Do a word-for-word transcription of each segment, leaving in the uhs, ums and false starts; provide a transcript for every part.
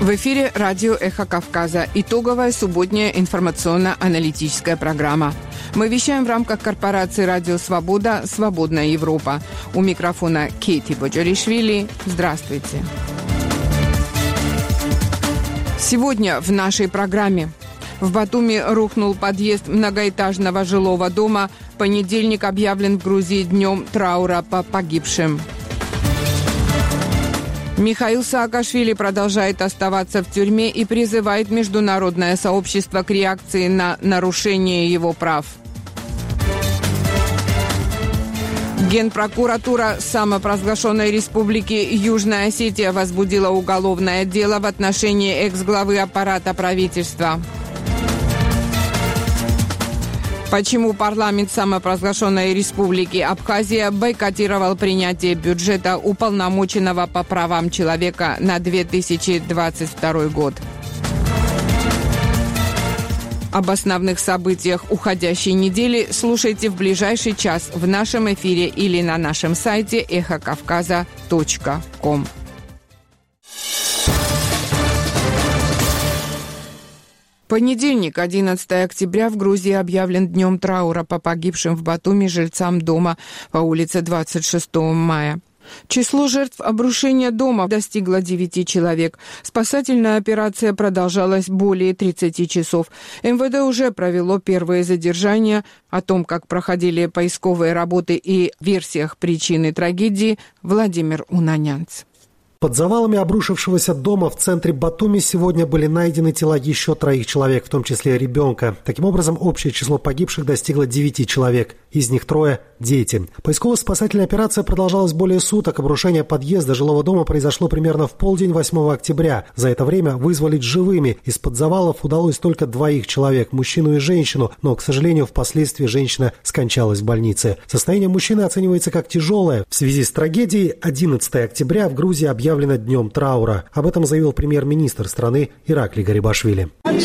В эфире радио «Эхо Кавказа». Итоговая субботняя информационно-аналитическая программа. Мы вещаем в рамках корпорации «Радио Свобода. Свободная Европа». У микрофона Кейти Боджаришвили. Здравствуйте. Сегодня в нашей программе. В Батуми рухнул подъезд многоэтажного жилого дома. Понедельник объявлен в Грузии днем траура по погибшим. Михаил Саакашвили продолжает оставаться в тюрьме и призывает международное сообщество к реакции на нарушение его прав. Генпрокуратура самопровозглашенной республики Южная Осетия возбудила уголовное дело в отношении экс-главы аппарата правительства. Почему парламент самопровозглашенной республики Абхазия бойкотировал принятие бюджета уполномоченного по правам человека на две тысячи двадцать второй год? Об основных событиях уходящей недели слушайте в ближайший час в нашем эфире или на нашем сайте эхо кавказа точка ком. Понедельник, одиннадцатого октября, в Грузии объявлен днем траура по погибшим в Батуми жильцам дома по улице двадцать шестого мая. Число жертв обрушения дома достигло девяти человек. Спасательная операция продолжалась более тридцати часов. эм вэ дэ уже провело первые задержания. О том, как проходили поисковые работы и версиях причины трагедии, Владимир Унанянц. Под завалами обрушившегося дома в центре Батуми сегодня были найдены тела еще троих человек, в том числе ребенка. Таким образом, общее число погибших достигло девяти человек. Из них трое – дети. Поисково-спасательная операция продолжалась более суток. Обрушение подъезда жилого дома произошло примерно в полдень восьмого октября. За это время вызволить живыми из-под завалов удалось только двоих человек – мужчину и женщину, но, к сожалению, впоследствии женщина скончалась в больнице. Состояние мужчины оценивается как тяжелое. В связи с трагедией одиннадцатого октября в Грузии объявлено объявлено днем траура. Об этом заявил премьер-министр страны Ираклий Гарибашвили.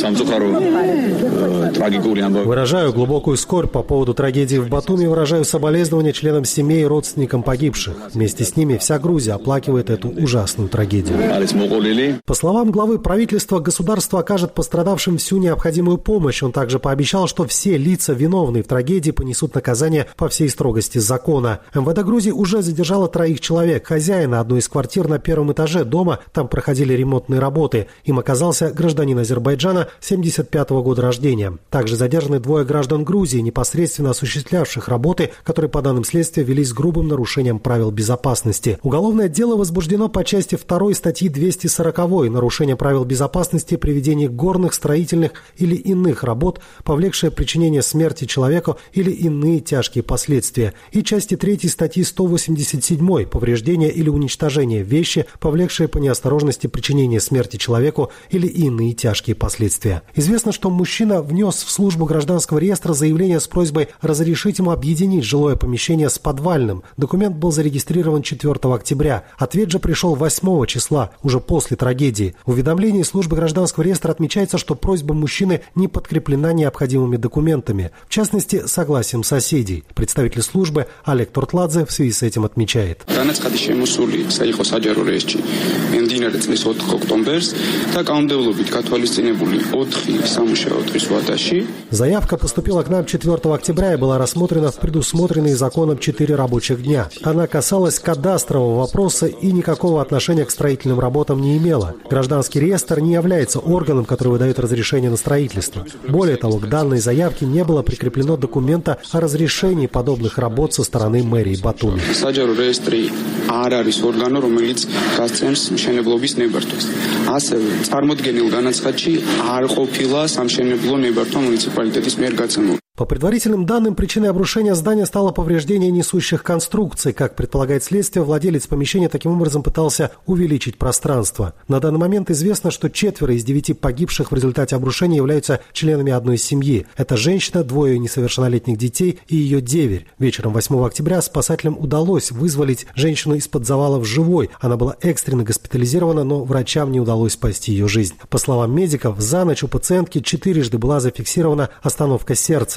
Выражаю глубокую скорбь по поводу трагедии в Батуми, выражаю соболезнования членам семей и родственникам погибших. Вместе с ними вся Грузия оплакивает эту ужасную трагедию. По словам главы правительства, государство окажет пострадавшим всю необходимую помощь. Он также пообещал, что все лица, виновные в трагедии, понесут наказание по всей строгости закона. эм вэ дэ Грузии уже задержало троих человек. Хозяина одной из квартир на первом этаже дома, там проходили ремонтные работы. Им оказался гражданин Азербайджана семьдесят пятого года рождения. Также задержаны двое граждан Грузии, непосредственно осуществлявших работы, которые, по данным следствия, велись с грубым нарушением правил безопасности. Уголовное дело возбуждено по части второй статьи двести сорок «Нарушение правил безопасности при ведении горных, строительных или иных работ, повлекшее причинение смерти человеку или иные тяжкие последствия», и части третьей статьи сто восемьдесят семь «Повреждение или уничтожение вещи, повлекшее по неосторожности причинение смерти человеку или иные тяжкие последствия. Известно, что мужчина внес в службу гражданского реестра заявление с просьбой разрешить ему объединить жилое помещение с подвальным. Документ был зарегистрирован четвёртого октября. Ответ же пришел восьмого числа, уже после трагедии. В уведомлении службы гражданского реестра отмечается, что просьба мужчины не подкреплена необходимыми документами, в частности, согласием соседей. Представитель службы Олег Туртладзе в связи с этим отмечает. Заявка поступила к нам четвёртого октября и была рассмотрена в предусмотренные законом четыре рабочих дня. Она касалась кадастрового вопроса и никакого отношения к строительным работам не имела. Гражданский реестр не является органом, который выдает разрешение на строительство. Более того, к данной заявке не было прикреплено документа о разрешении подобных работ со стороны мэрии Батуми. По предварительным данным, причиной обрушения здания стало повреждение несущих конструкций. Как предполагает следствие, владелец помещения таким образом пытался увеличить пространство. На данный момент известно, что четверо из девяти погибших в результате обрушения являются членами одной семьи. Это женщина, двое несовершеннолетних детей и ее деверь. Вечером восьмого октября спасателям удалось вызволить женщину из-под завалов живой. Она была экстренно госпитализирована, но врачам не удалось спасти ее жизнь. По словам медиков, за ночь у пациентки четырежды была зафиксирована остановка сердца.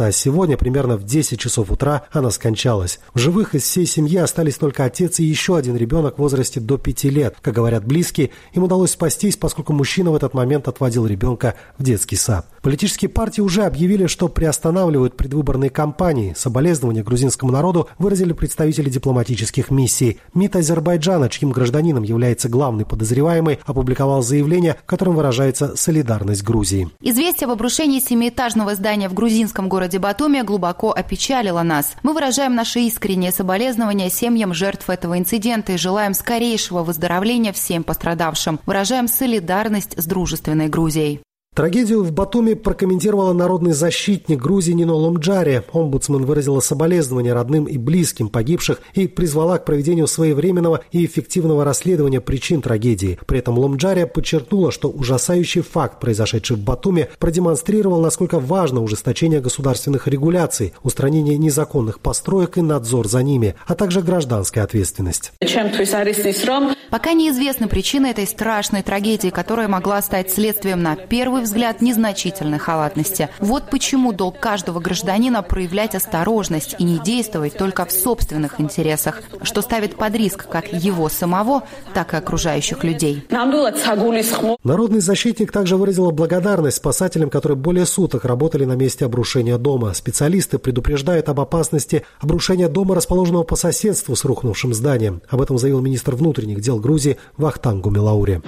а сегодня, примерно в десять часов утра, она скончалась. В живых из всей семьи остались только отец и еще один ребенок в возрасте до пяти лет. Как говорят близкие, им удалось спастись, поскольку мужчина в этот момент отводил ребенка в детский сад. Политические партии уже объявили, что приостанавливают предвыборные кампании. Соболезнования грузинскому народу выразили представители дипломатических миссий. МИД Азербайджана, чьим гражданином является главный подозреваемый, опубликовал заявление, в котором выражается солидарность Грузии. Известие об обрушении семиэтажного здания в грузинском городе Батуми глубоко опечалило нас. Мы выражаем наши искренние соболезнования семьям жертв этого инцидента и желаем скорейшего выздоровления всем пострадавшим. Выражаем солидарность с дружественной Грузией. Трагедию в Батуми прокомментировала народный защитник Грузии Нино Ломджари. Омбудсмен выразила соболезнования родным и близким погибших и призвала к проведению своевременного и эффективного расследования причин трагедии. При этом Ломджари подчеркнула, что ужасающий факт, произошедший в Батуми, продемонстрировал, насколько важно ужесточение государственных регуляций, устранение незаконных построек и надзор за ними, а также гражданская ответственность. Пока неизвестны причины этой страшной трагедии, которая могла стать следствием на первый взгляд незначительной халатности. Вот почему долг каждого гражданина проявлять осторожность и не действовать только в собственных интересах, что ставит под риск как его самого, так и окружающих людей. Народный защитник также выразила благодарность спасателям, которые более суток работали на месте обрушения дома. Специалисты предупреждают об опасности обрушения дома, расположенного по соседству с рухнувшим зданием. Об этом заявил министр внутренних дел Грузии Вахтанг Гумилаури.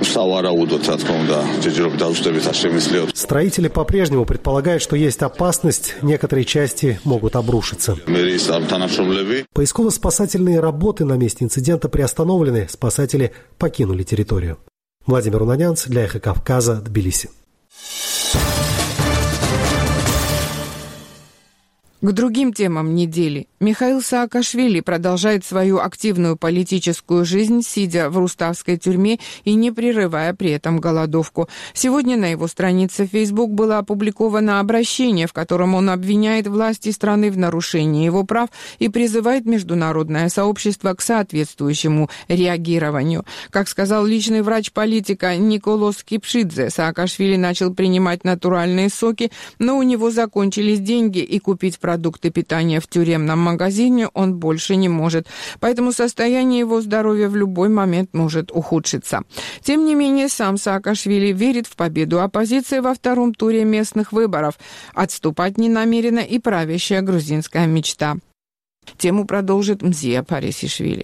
Строители по-прежнему предполагают, что есть опасность, некоторые части могут обрушиться. Поисково-спасательные работы на месте инцидента приостановлены, спасатели покинули территорию. Владимир Унанянц для Эхо Кавказа, Тбилиси. К другим темам недели. Михаил Саакашвили продолжает свою активную политическую жизнь, сидя в руставской тюрьме и не прерывая при этом голодовку. Сегодня на его странице в Facebook было опубликовано обращение, в котором он обвиняет власти страны в нарушении его прав и призывает международное сообщество к соответствующему реагированию. Как сказал личный врач политика Николос Кипшидзе, Саакашвили начал принимать натуральные соки, но у него закончились деньги, и купить продукты питания в тюремном магазине он больше не может. Поэтому состояние его здоровья в любой момент может ухудшиться. Тем не менее, сам Саакашвили верит в победу оппозиции во втором туре местных выборов. Отступать не намерена и правящая грузинская мечта. Тему продолжит Мзия Парисишвили.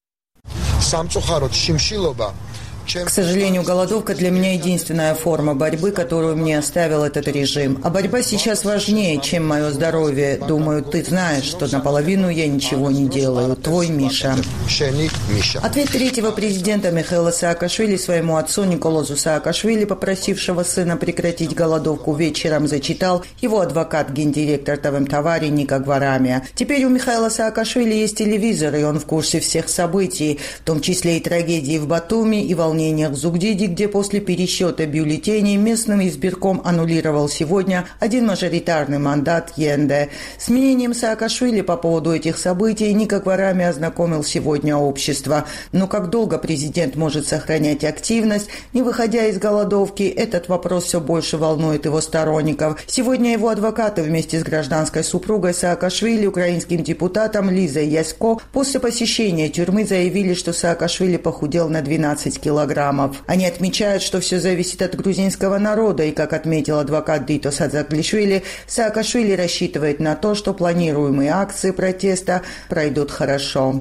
К сожалению, голодовка для меня единственная форма борьбы, которую мне оставил этот режим. А борьба сейчас важнее, чем мое здоровье. Думаю, ты знаешь, что наполовину я ничего не делаю. Твой Миша. Ответ третьего президента Михаила Саакашвили своему отцу Николозу Саакашвили, попросившего сына прекратить голодовку, вечером зачитал его адвокат, гендиректор Тавемтавари Ника Гварамия. Теперь у Михаила Саакашвили есть телевизор, и он в курсе всех событий, в том числе и трагедии в Батуми, и волнений в Зугдиди, где после пересчета бюллетеней местным избирком аннулировал сегодня один мажоритарный мандат Йенде. С мнением Саакашвили по поводу этих событий Ника Гварамия ознакомил сегодня общество. Но как долго президент может сохранять активность, не выходя из голодовки, этот вопрос все больше волнует его сторонников. Сегодня его адвокаты вместе с гражданской супругой Саакашвили, украинским депутатом Лизой Ясько, после посещения тюрьмы заявили, что Саакашвили похудел на двенадцать килограммов. Они отмечают, что все зависит от грузинского народа, и, как отметил адвокат Дито Садзаглишвили, Саакашвили рассчитывает на то, что планируемые акции протеста пройдут хорошо.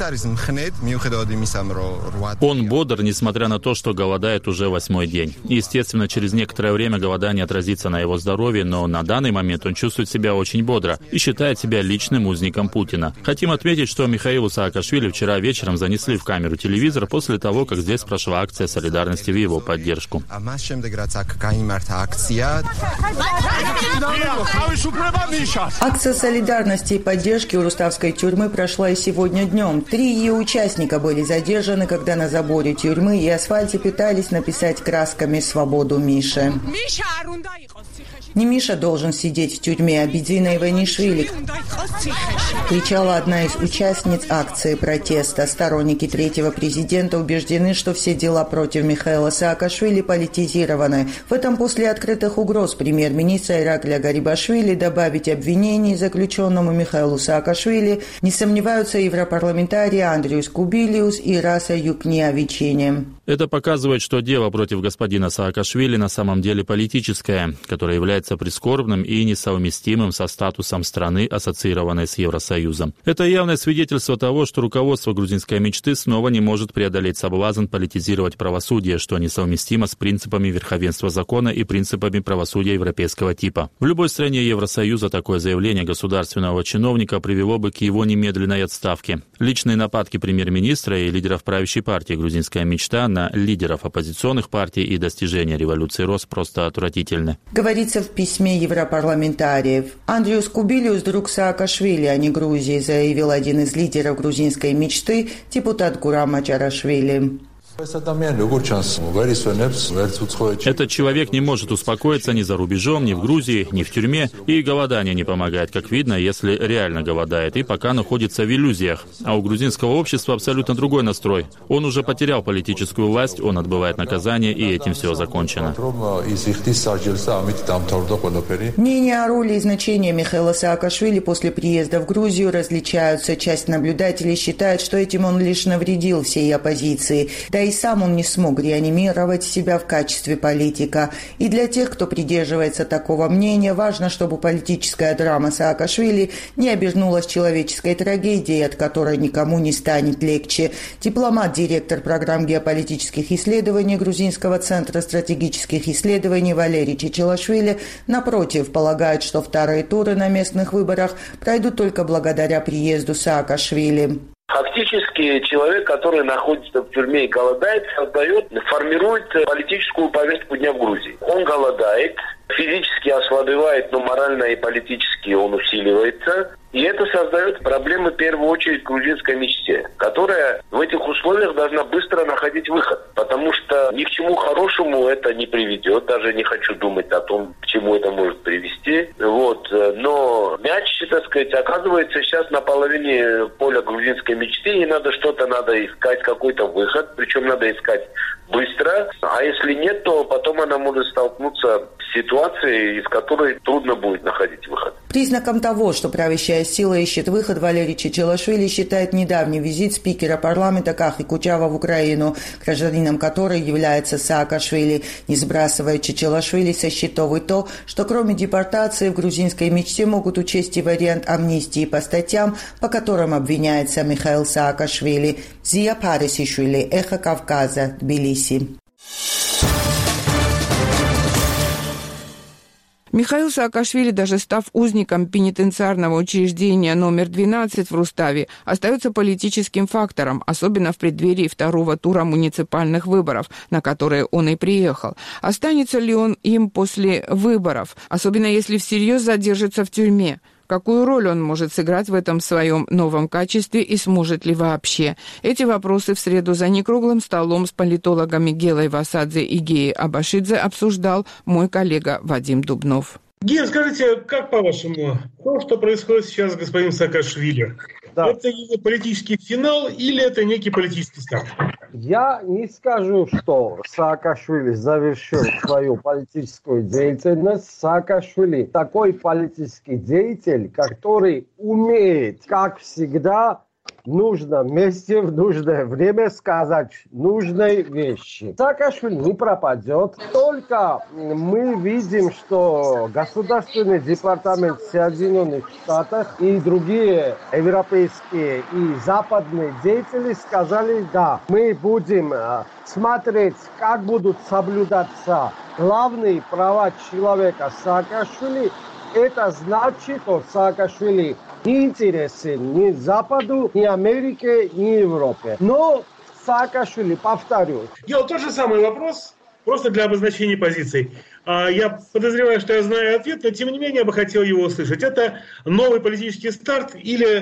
Он бодр, несмотря на то, что голодает уже восьмой день. Естественно, через некоторое время голодание отразится на его здоровье, но на данный момент он чувствует себя очень бодро и считает себя личным узником Путина. Хотим отметить, что Михаилу Саакашвили вчера вечером занесли в камеру телевизор после того, как здесь прошла акция солидарности в его поддержку. Акция солидарности и поддержки у руставской тюрьмы прошла и сегодня днем. Три ее участника были задержаны, когда на заборе тюрьмы и асфальте пытались написать красками «Свободу Миши». Не Миша должен сидеть в тюрьме, а Бедзина Иванишвили, кричала одна из участниц акции протеста. Сторонники третьего президента убеждены, что все дела против Михаила Саакашвили политизированы. В этом после открытых угроз премьер-министра Иракля Гарибашвили добавить обвинений заключенному Михаилу Саакашвили не сомневаются европарламентарии Андриус Кубилиус и Раса Юкниавичини. Это показывает, что дело против господина Саакашвили на самом деле политическое, которое является прискорбным и несовместимым со статусом страны, ассоциированной с Евросоюзом. Это явное свидетельство того, что руководство грузинской мечты снова не может преодолеть соблазн политизировать правосудие, что несовместимо с принципами верховенства закона и принципами правосудия европейского типа. В любой стране Евросоюза такое заявление государственного чиновника привело бы к его немедленной отставке. Личные нападки премьер-министра и лидеров правящей партии «Грузинская мечта» на лидеров оппозиционных партий и достижения революции РОС просто отвратительны. Говорится в письме европарламентариев. Андриус Кубилиус – друг Саакашвили, а не Грузии, заявил один из лидеров грузинской мечты, депутат Гурам Ачарашвили. Этот человек не может успокоиться ни за рубежом, ни в Грузии, ни в тюрьме, и голодание не помогает, как видно, если реально голодает, и пока находится в иллюзиях. А у грузинского общества абсолютно другой настрой. Он уже потерял политическую власть, он отбывает наказание, и этим все закончено. Мнения о роли и значении Михаила Саакашвили после приезда в Грузию различаются. Часть наблюдателей считает, что этим он лишь навредил всей оппозиции. Да и сам он не смог реанимировать себя в качестве политика. И для тех, кто придерживается такого мнения, важно, чтобы политическая драма Саакашвили не обернулась человеческой трагедией, от которой никому не станет легче. Дипломат, директор программ геополитических исследований Грузинского центра стратегических исследований Валерий Чичилашвили, напротив, полагает, что вторые туры на местных выборах пройдут только благодаря приезду Саакашвили. Фактически человек, который находится в тюрьме и голодает, создает, формирует политическую повестку дня в Грузии. Он голодает, физически ослабевает, но морально и политически он усиливается. И это создает проблемы в первую очередь грузинской мечте, которая в этих условиях должна быстро находить выход. Потому что ни к чему хорошему это не приведет. Даже не хочу думать о том, к чему это может привести. Вот. Но мяч, так сказать, оказывается сейчас на половине поля грузинской мечты. И надо что-то, надо искать, какой-то выход. Причем надо искать быстро. А если нет, то потом она может столкнуться с ситуацией, из которой трудно будет находить выход. Признаком того, что правящая сила ищет выход, Валерий Чичилашвили считает недавний визит спикера парламента Кахи Кучава в Украину, гражданином которой является Саакашвили, не сбрасывая Чичилашвили со счетов и то, что кроме депортации в грузинской мечте могут учесть и вариант амнистии по статьям, по которым обвиняется Михаил Саакашвили. Зия Парисишвили, Эхо Кавказа, Тбилиси. Михаил Саакашвили, даже став узником пенитенциарного учреждения номер двенадцать в Руставе, остается политическим фактором, особенно в преддверии второго тура муниципальных выборов, на которые он и приехал. Останется ли он им после выборов, особенно если всерьез задержится в тюрьме? Какую роль он может сыграть в этом своем новом качестве и сможет ли вообще? Эти вопросы в среду за некруглым столом с политологами Гелой Васадзе и Геей Абашидзе обсуждал мой коллега Вадим Дубнов. Ген, скажите, как по-вашему, то, что происходит сейчас с господином Саакашвили, да. Это его политический финал или это некий политический старт? Я не скажу, что Саакашвили завершил свою политическую деятельность. Саакашвили такой политический деятель, который умеет, как всегда, в нужном месте, в нужное время сказать нужные вещи. Саакашвили не пропадет. Только мы видим, что Государственный департамент Соединенных Штатов и другие европейские и западные деятели сказали, да, мы будем смотреть, как будут соблюдаться главные права человека Саакашвили. Это значит, что Саакашвили не интересен ни Западу, ни Америке, ни Европе. Но Саакашвили, повторю. Делал тот же самый вопрос, просто для обозначения позиций. Я подозреваю, что я знаю ответ, но тем не менее я бы хотел его услышать. Это новый политический старт или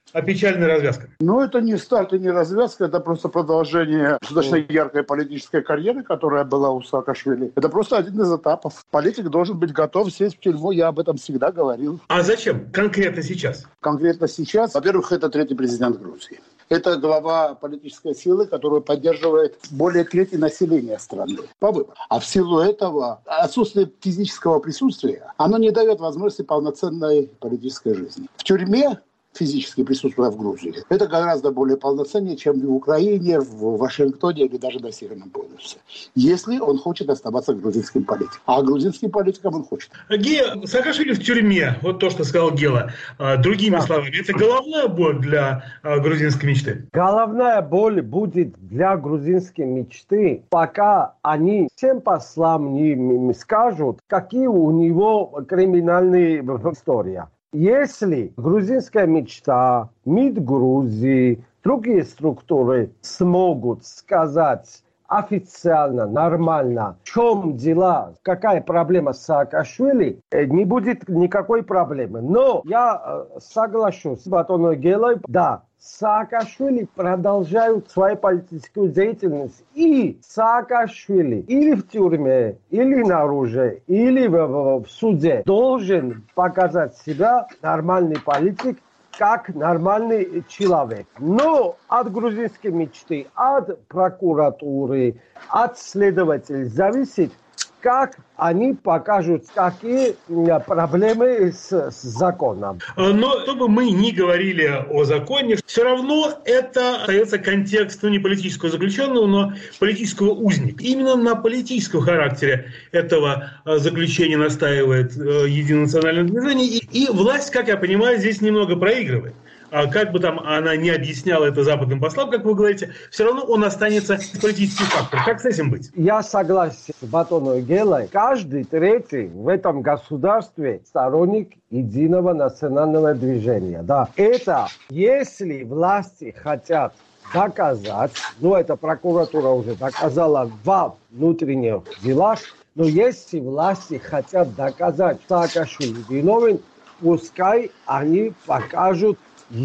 а печальная развязка? Ну, это не старт и не развязка, это просто продолжение достаточно яркой политической карьеры, которая была у Саакашвили. Это просто один из этапов. Политик должен быть готов сесть в тюрьму, я об этом всегда говорил. А зачем конкретно сейчас? Конкретно сейчас, во-первых, это третий президент Грузии. Это глава политической силы, которую поддерживает более трети населения страны по выборам. А в силу этого отсутствие физического присутствия, оно не дает возможности полноценной политической жизни. В тюрьме физически присутствуя в Грузии, это гораздо более полноценнее, чем в Украине, в Вашингтоне или даже на Северном полюсе. Если он хочет оставаться грузинским политиком. А грузинским политиком он хочет. Гея, Саакашвили в тюрьме, вот то, что сказал Гела. Другими да. словами, это головная боль для грузинской мечты? Головная боль будет для грузинской мечты, пока они всем послам не скажут, какие у него криминальные истории. Если грузинская мечта, МИД Грузии, другие структуры смогут сказать официально, нормально, в чем дела, какая проблема с Саакашвили, не будет никакой проблемы. Но я соглашусь с Батоном Гелой, да, Саакашвили продолжают свою политическую деятельность. И Саакашвили или в тюрьме, или наружу, или в, в, в суде должен показать себя нормальный политик, как нормальный человек. Но от грузинской мечты, от прокуратуры, от следователей зависит, как они покажут, какие проблемы с, с законом. Но что бы мы ни говорили о законе, все равно это остается контекст, ну, не политического заключенного, но политического узника. Именно на политическом характере этого заключения настаивает Единое национальное движение. И, и власть, как я понимаю, здесь немного проигрывает. А как бы там она не объясняла это западным послам, как вы говорите, все равно он останется политический фактор. Как с этим быть? Я согласен с Батоном Гелой. Каждый третий в этом государстве сторонник Единого национального движения. Да. Это, если власти хотят доказать, ну, это прокуратура уже доказала во внутренних делах, но если власти хотят доказать, что Саакашвили виновен, пускай они покажут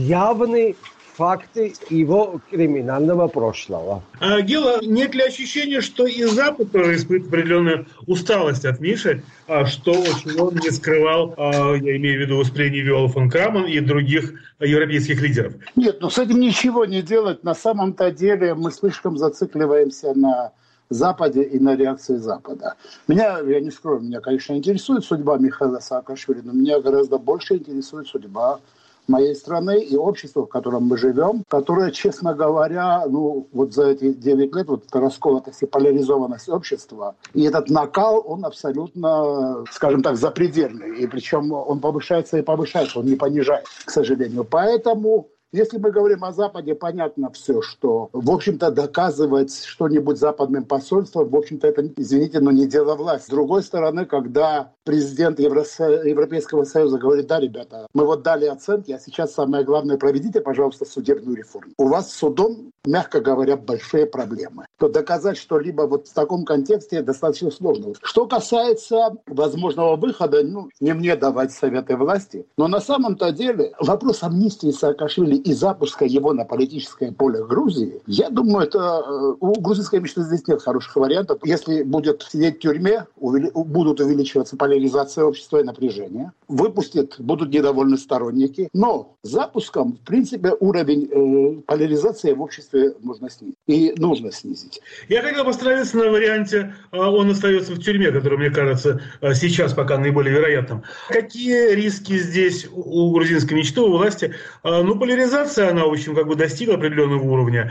явные факты его криминального прошлого. А, Гела, нет ли ощущения, что и Запад тоже испытывает определенную усталость от Миши, что очень он не скрывал, я имею в виду выступление Виолы фон Крамон и других европейских лидеров? Нет, ну с этим ничего не делать. На самом-то деле мы слишком зацикливаемся на Западе и на реакции Запада. Меня, я не скрою, меня, конечно, интересует судьба Михаила Саакашвили, но меня гораздо больше интересует судьба моей страны и общества, в котором мы живем, которое, честно говоря, ну вот за эти девять лет, вот эта расколотость и поляризованность общества, и этот накал, он абсолютно, скажем так, запредельный. И причем он повышается и повышается, он не понижает, к сожалению. Поэтому, если мы говорим о Западе, понятно все, что, в общем-то, доказывать что-нибудь западным посольством, в общем-то, это, извините, но не дело власти. С другой стороны, когда президент Евросо... Европейского Союза говорит: да, ребята, мы вот дали оценки, а сейчас самое главное, проведите, пожалуйста, судебную реформу. У вас с судом, мягко говоря, большие проблемы. То доказать что-либо вот в таком контексте достаточно сложно. Что касается возможного выхода, ну, не мне давать советы власти, но на самом-то деле вопрос амнистии Саакашвили и запуска его на политическое поле Грузии, я думаю, это у грузинской мечты здесь нет хороших вариантов. Если будет сидеть в тюрьме, увели... будут увеличиваться поляризация общества и напряжение, выпустят, будут недовольны сторонники, но запуском, в принципе, уровень э, поляризации в обществе можно снизить. И нужно снизить. Я хотел бы остановиться на варианте, он остается в тюрьме, который, мне кажется, сейчас пока наиболее вероятным. Какие риски здесь у грузинской мечты, у власти? Ну, поляризация, она, в общем, как бы достигла определенного уровня.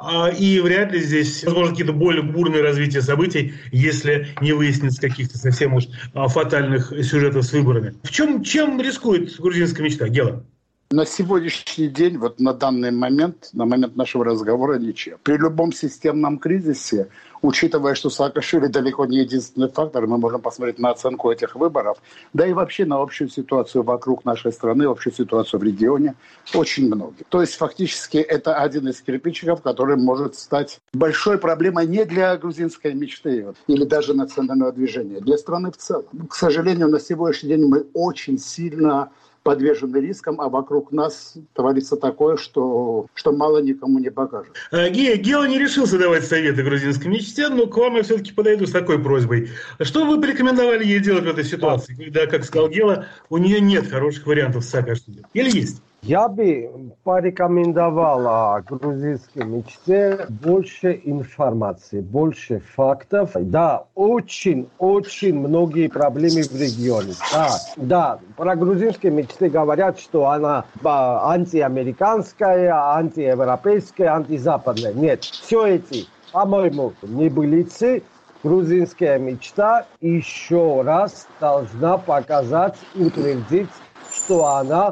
И вряд ли здесь возможно какие-то более бурные развития событий, если не выяснится каких-то совсем уж фатальных сюжетов с выборами. В чем, чем рискует грузинская мечта, Гела? На сегодняшний день, вот на данный момент, на момент нашего разговора, ничем. При любом системном кризисе, учитывая, что Саакашвили далеко не единственный фактор, мы можем посмотреть на оценку этих выборов, да и вообще на общую ситуацию вокруг нашей страны, общую ситуацию в регионе, очень много. То есть фактически это один из кирпичиков, который может стать большой проблемой не для грузинской мечты или даже национального движения, для страны в целом. К сожалению, на сегодняшний день мы очень сильно подвержены рискам, а вокруг нас творится такое, что, что мало никому не покажет. Гея, Гела не решился давать советы грузинской мечте, но к вам я все-таки подойду с такой просьбой. Что вы порекомендовали ей делать в этой ситуации, когда, как сказал Гела, у нее нет хороших вариантов с Саакашвили? Или есть? Я бы порекомендовала грузинской мечте больше информации, больше фактов. Да, очень-очень многие проблемы в регионе. Да, да, про грузинские мечты говорят, что она антиамериканская, антиевропейская, антизападная. Нет, все эти, по-моему, небылицы. Грузинская мечта еще раз должна показать, утвердить, что она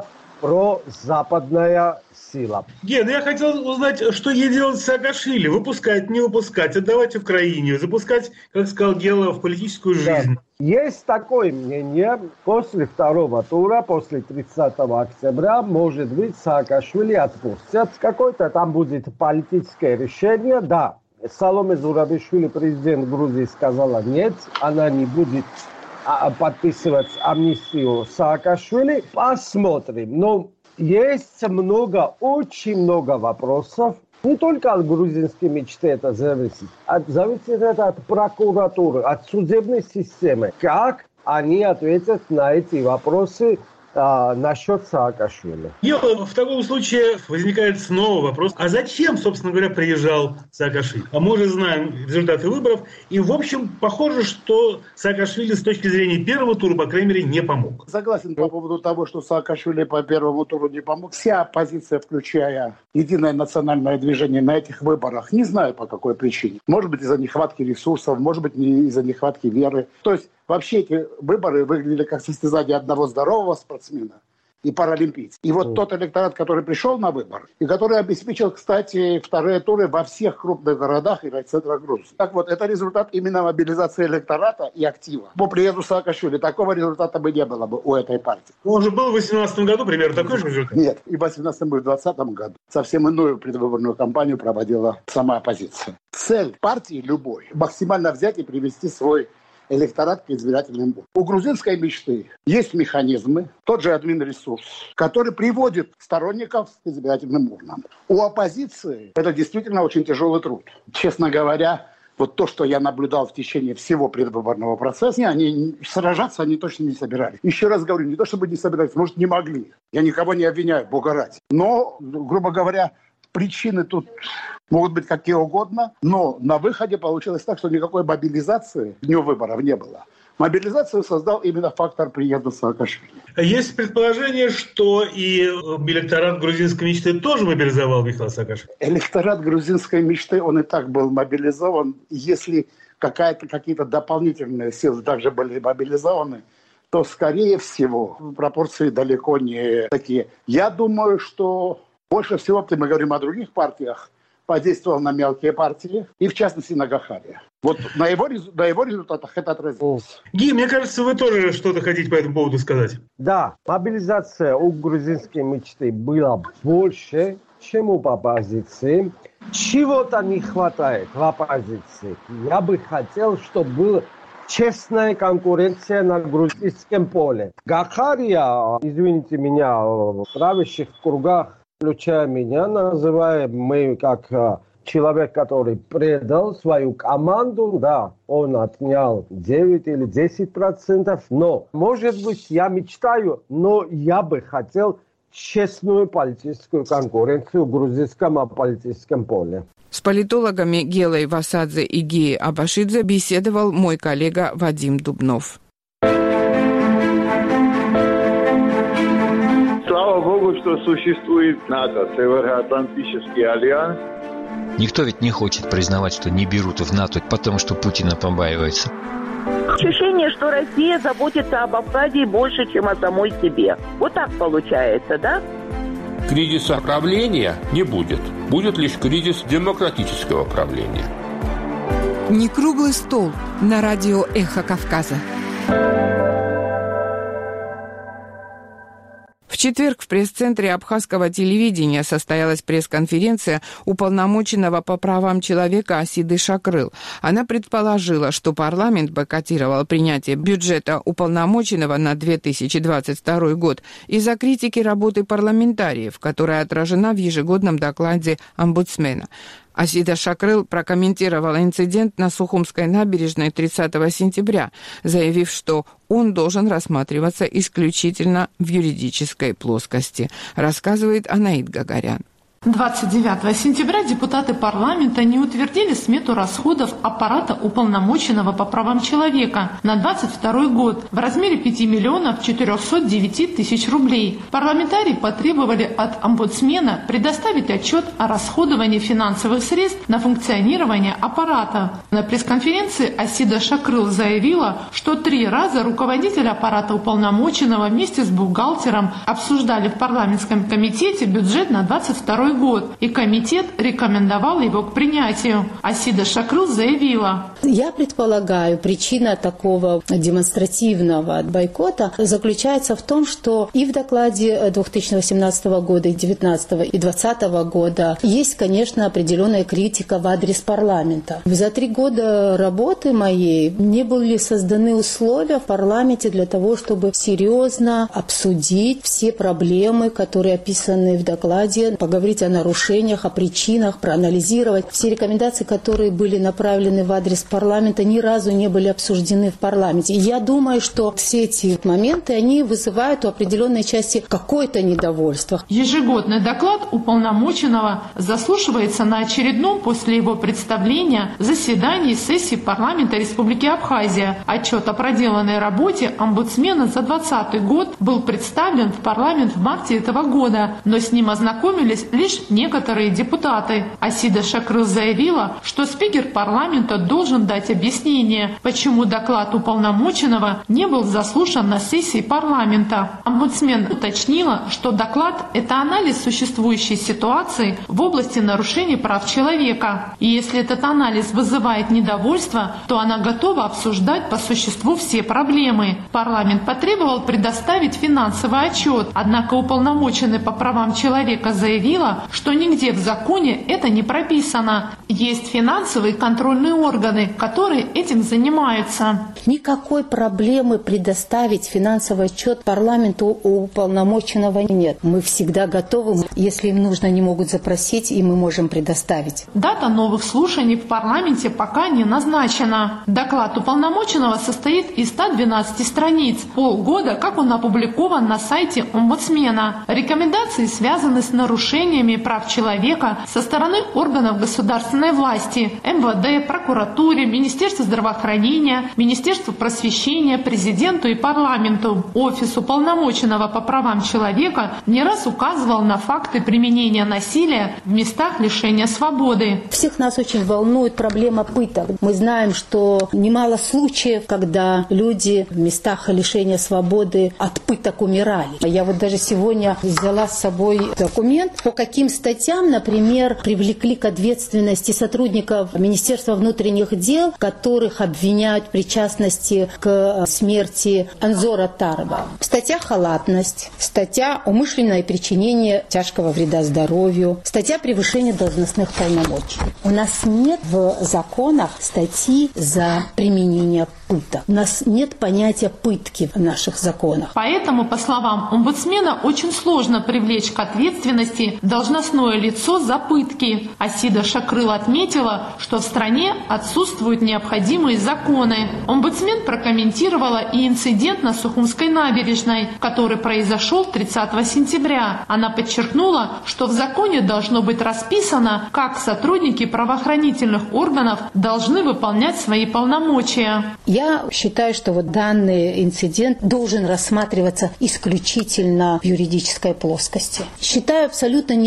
прозападная сила. Ген, я хотел узнать, что ей делать с Саакашвили? Выпускать, не выпускать, отдавать Украине, запускать, как сказал Гела, в политическую жизнь. Да. Есть такое мнение, после второго тура, после тридцатого октября, может быть, Саакашвили отпустят. Какое-то там будет политическое решение, да. Саломе Зурабишвили, президент Грузии, сказала нет, она не будет подписывать амнистию Саакашвили. Посмотрим. Но есть много, очень много вопросов. Не только от грузинской мечты это зависит. От, зависит это от прокуратуры, от судебной системы. Как они ответят на эти вопросы а, насчет Саакашвили. Ела, в таком случае возникает снова вопрос, а зачем, собственно говоря, приезжал Саакашвили? А мы уже знаем результаты выборов, и, в общем, похоже, что Саакашвили с точки зрения первого тура, по крайней мере, не помог. Согласен по поводу того, что Саакашвили по первому туру не помог. Вся оппозиция, включая Единое национальное движение, на этих выборах, не знаю по какой причине. Может быть, из-за нехватки ресурсов, может быть, не из-за нехватки веры. То есть вообще эти выборы выглядели как состязание одного здорового спортсмена и паралимпийца. И вот mm. тот электорат, который пришел на выбор, и который обеспечил, кстати, вторые туры во всех крупных городах и райцентрах Грузии. Так вот, это результат именно мобилизации электората и актива. По приезду Саакашвили такого результата бы не было бы у этой партии. Он же был в две тысячи восемнадцатом году примерно такой же результат? Нет, и в две тысячи восемнадцатом, и в две тысячи двадцатом году совсем иную предвыборную кампанию проводила сама оппозиция. Цель партии любой – максимально взять и привести свой электорат к избирательным урнам. У грузинской мечты есть механизмы, тот же админресурс, который приводит сторонников к избирательным урнам. У оппозиции это действительно очень тяжелый труд. Честно говоря, вот то, что я наблюдал в течение всего предвыборного процесса, они сражаться они точно не собирались. Еще раз говорю, не то чтобы не собирались, может, не могли. Я никого не обвиняю, бога ради. Но, грубо говоря, причины тут могут быть какие угодно, но на выходе получилось так, что никакой мобилизации в дню выборов не было. Мобилизацию создал именно фактор приезда Саакашвили. Есть предположение, что и электорат грузинской мечты тоже мобилизовал Михаила Саакашвили? Электорат грузинской мечты, он и так был мобилизован. Если какая-то, какие-то дополнительные силы также были мобилизованы, то, скорее всего, пропорции далеко не такие. Я думаю, что больше всего, мы говорим о других партиях, подействовал на мелкие партии, и в частности на Гахария. Вот на его, на его результатах это отразилось. Ги, мне кажется, вы тоже что-то хотите по этому поводу сказать. Да, мобилизация у грузинской мечты была больше, чем у оппозиции. Чего-то не хватает в оппозиции. Я бы хотел, чтобы была честная конкуренция на грузинском поле. Гахария, извините меня, в правящих кругах, включая меня, называем мы как человек, который предал свою команду, да, он отнял девять или десять процентов, но, может быть, я мечтаю, но я бы хотел честную политическую конкуренцию в грузинском политическом поле. С политологами Гелой Васадзе и Геей Абашидзе беседовал мой коллега Вадим Дубнов. Слава Богу, что существует НАТО, Североатлантический альянс. Никто ведь не хочет признавать, что не берут в НАТО, потому что Путина побаивается. Ощущение, что Россия заботится об Абхазии больше, чем о самой себе. Вот так получается, да? Кризиса правления не будет. Будет лишь кризис демократического правления. Не круглый стол на радио «Эхо Кавказа». В четверг в пресс-центре абхазского телевидения состоялась пресс-конференция уполномоченного по правам человека Асиды Шакрыл. Она предположила, что парламент бойкотировал принятие бюджета уполномоченного на две тысячи двадцать второй год из-за критики работы парламентариев, которая отражена в ежегодном докладе омбудсмена. Асида Шакрыл прокомментировала инцидент на Сухумской набережной тридцатого сентября, заявив, что он должен рассматриваться исключительно в юридической плоскости, рассказывает Анаид Гагарян. двадцать девятого сентября депутаты парламента не утвердили смету расходов аппарата уполномоченного по правам человека на двадцать второй год в размере пяти миллионов четырехсот девяти тысяч рублей. Парламентарии потребовали от омбудсмена предоставить отчет о расходовании финансовых средств на функционирование аппарата. На пресс-конференции Асида Шакрыл заявила, что три раза руководитель аппарата уполномоченного вместе с бухгалтером обсуждали в парламентском комитете бюджет на двадцать второй год. год, и комитет рекомендовал его к принятию. Асида Шакрыл заявила: «Я предполагаю, причина такого демонстративного бойкота заключается в том, что и в докладе две тысячи восемнадцатого года, и две тысячи девятнадцатого, и две тысячи двадцатого года есть, конечно, определенная критика в адрес парламента. За три года работы моей не были созданы условия в парламенте для того, чтобы серьезно обсудить все проблемы, которые описаны в докладе, поговорить о нарушениях, о причинах, проанализировать. Все рекомендации, которые были направлены в адрес парламента, ни разу не были обсуждены в парламенте. И я думаю, что все эти моменты, они вызывают у определенной части какое-то недовольство. Ежегодный доклад уполномоченного заслушивается на очередном после его представления заседании сессии парламента Республики Абхазия. Отчет о проделанной работе омбудсмена за двадцатый год был представлен в парламент в марте этого года, но с ним ознакомились лишь некоторые депутаты. Асида Шакрыл заявила, что спикер парламента должен дать объяснение, почему доклад уполномоченного не был заслушан на сессии парламента. Омбудсмен уточнила, что доклад – это анализ существующей ситуации в области нарушений прав человека. И если этот анализ вызывает недовольство, то она готова обсуждать по существу все проблемы. Парламент потребовал предоставить финансовый отчет, однако уполномоченный по правам человека заявила, что нигде в законе это не прописано. Есть финансовые контрольные органы, которые этим занимаются. Никакой проблемы предоставить финансовый отчет парламенту у уполномоченного нет. Мы всегда готовы. Если им нужно, они могут запросить, и мы можем предоставить. Дата новых слушаний в парламенте пока не назначена. Доклад уполномоченного состоит из ста двенадцати страниц. Полгода, как он опубликован на сайте омбудсмена. Рекомендации связаны с нарушениями прав человека со стороны органов государственной власти, эм вэ дэ, прокуратуре, Министерству здравоохранения, Министерству просвещения, президенту и парламенту. Офис уполномоченного по правам человека не раз указывал на факты применения насилия в местах лишения свободы. Всех нас очень волнует проблема пыток. Мы знаем, что немало случаев, когда люди в местах лишения свободы от пыток умирали. Я вот даже сегодня взяла с собой документ, по каким статьям, например, привлекли к ответственности сотрудников Министерства внутренних дел, которых обвиняют в причастности к смерти Анзора Тарова. Статья «Халатность», статья «Умышленное причинение тяжкого вреда здоровью», статья «Превышение должностных полномочий». У нас нет в законах статьи за применение пыток. У нас нет понятия пытки в наших законах. Поэтому, по словам омбудсмена, очень сложно привлечь к ответственности должностное лицо за пытки. Асида Шакрыл отметила, что в стране отсутствуют необходимые законы. Омбудсмен прокомментировала и инцидент на Сухумской набережной, который произошел тридцатого сентября. Она подчеркнула, что в законе должно быть расписано, как сотрудники правоохранительных органов должны выполнять свои полномочия. Я считаю, что вот данный инцидент должен рассматриваться исключительно в юридической плоскости. Считаю абсолютно недопустимым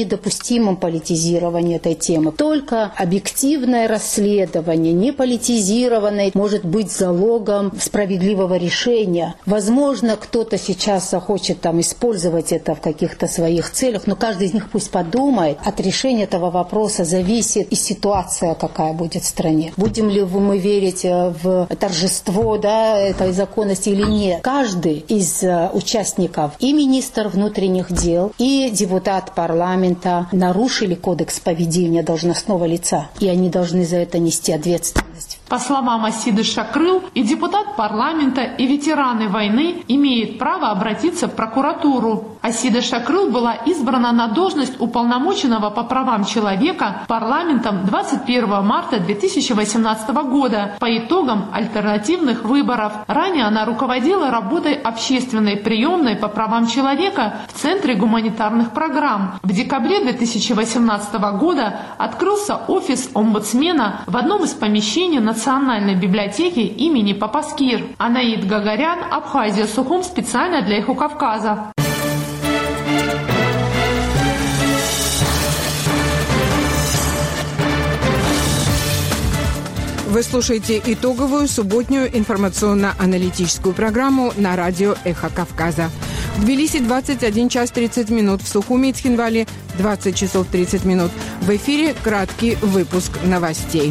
недопустимым политизирование этой темы. Только объективное расследование, не политизированное, может быть залогом справедливого решения. Возможно, кто-то сейчас захочет там использовать это в каких-то своих целях, но каждый из них пусть подумает. От решения этого вопроса зависит и ситуация, какая будет в стране. Будем ли мы верить в торжество, да, этой законности или нет. Каждый из участников, и министр внутренних дел, и депутат парламента нарушили кодекс поведения должностного лица, и они должны за это нести ответственность. По словам Асиды Шакрыл, и депутат парламента, и ветераны войны имеют право обратиться в прокуратуру. Асида Шакрыл была избрана на должность уполномоченного по правам человека парламентом двадцать первого марта две тысячи восемнадцатого года по итогам альтернативных выборов. Ранее она руководила работой общественной приемной по правам человека в Центре гуманитарных программ. В декабре две тысячи восемнадцатого года открылся офис омбудсмена в одном из помещений Национальной библиотеки имени Папаскир. Анаид Гагарян, Абхазия, Сухум, специально для Эхо Кавказа. Вы слушаете итоговую субботнюю информационно-аналитическую программу на радио «Эхо Кавказа». В Тбилиси двадцать один час тридцать минут, в Сухуми и Цхинвале двадцать часов тридцать минут. В эфире краткий выпуск новостей.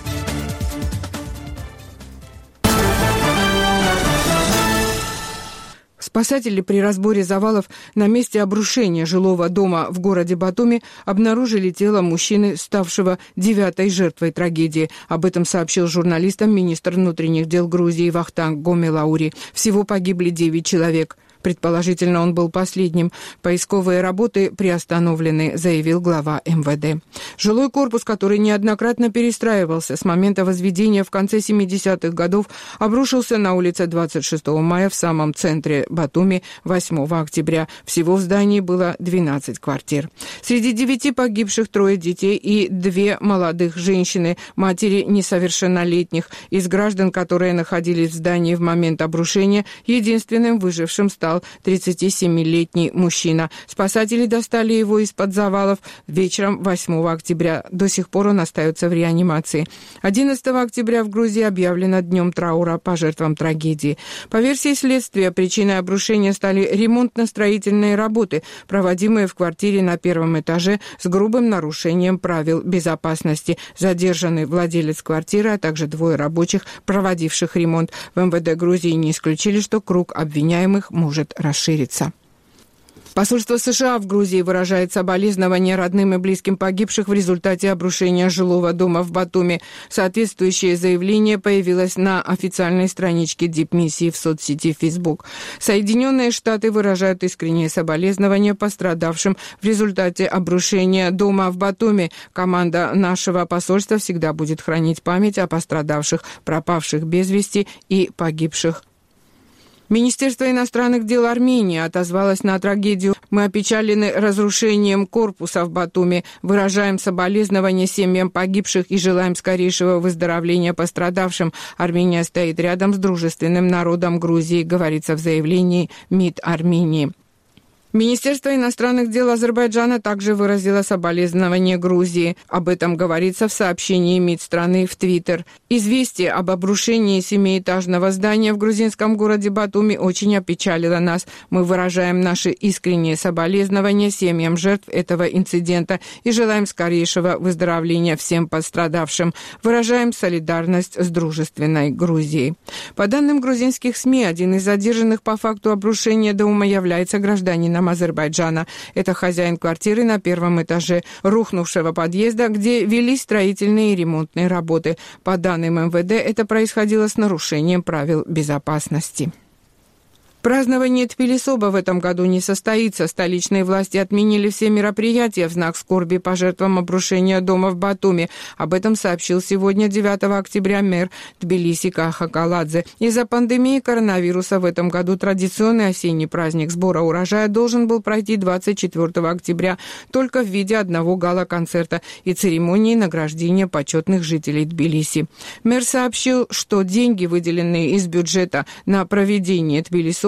Спасатели при разборе завалов на месте обрушения жилого дома в городе Батуми обнаружили тело мужчины, ставшего девятой жертвой трагедии. Об этом сообщил журналистам министр внутренних дел Грузии Вахтанг Гомелаури. Всего погибли девять человек. Предположительно, он был последним. Поисковые работы приостановлены, заявил глава эм вэ дэ. Жилой корпус, который неоднократно перестраивался с момента возведения в конце семидесятых годов, обрушился на улице двадцать шестого мая в самом центре Батуми восьмого октября. Всего в здании было двенадцать квартир. Среди девяти погибших трое детей и две молодых женщины, матери несовершеннолетних. Из граждан, которые находились в здании в момент обрушения, единственным выжившим стал тридцатисемилетний мужчина. Спасатели достали его из-под завалов вечером восьмого октября. До сих пор он остается в реанимации. одиннадцатого октября в Грузии объявлено днем траура по жертвам трагедии. По версии следствия, причиной обрушения стали ремонтно-строительные работы, проводимые в квартире на первом этаже с грубым нарушением правил безопасности. Задержаны владелец квартиры, а также двое рабочих, проводивших ремонт. В эм вэ дэ Грузии не исключили, что круг обвиняемых может расшириться. Посольство США в Грузии выражает соболезнования родным и близким погибших в результате обрушения жилого дома в Батуми. Соответствующее заявление появилось на официальной страничке дипмиссии в соцсети Facebook. Соединенные Штаты выражают искренние соболезнования пострадавшим в результате обрушения дома в Батуми. Команда нашего посольства всегда будет хранить память о пострадавших, пропавших без вести и погибших. Министерство иностранных дел Армении отозвалось на трагедию. Мы опечалены разрушением корпуса в Батуми, выражаем соболезнования семьям погибших и желаем скорейшего выздоровления пострадавшим. Армения стоит рядом с дружественным народом Грузии, говорится в заявлении МИД Армении. Министерство иностранных дел Азербайджана также выразило соболезнования Грузии. Об этом говорится в сообщении МИД страны в Твиттер. Известие об обрушении семиэтажного здания в грузинском городе Батуми очень опечалило нас. Мы выражаем наши искренние соболезнования семьям жертв этого инцидента и желаем скорейшего выздоровления всем пострадавшим. Выражаем солидарность с дружественной Грузией. По данным грузинских СМИ, один из задержанных по факту обрушения дома является гражданином Азербайджана. Это хозяин квартиры на первом этаже рухнувшего подъезда, где велись строительные и ремонтные работы. По данным эм вэ дэ, это происходило с нарушением правил безопасности. Празднование Тбилисоба в этом году не состоится. Столичные власти отменили все мероприятия в знак скорби по жертвам обрушения дома в Батуми. Об этом сообщил сегодня, девятого октября, мэр Тбилиси Каха Каладзе. Из-за пандемии коронавируса в этом году традиционный осенний праздник сбора урожая должен был пройти двадцать четвёртого октября только в виде одного гала-концерта и церемонии награждения почетных жителей Тбилиси. Мэр сообщил, что деньги, выделенные из бюджета на проведение Тбилисоба,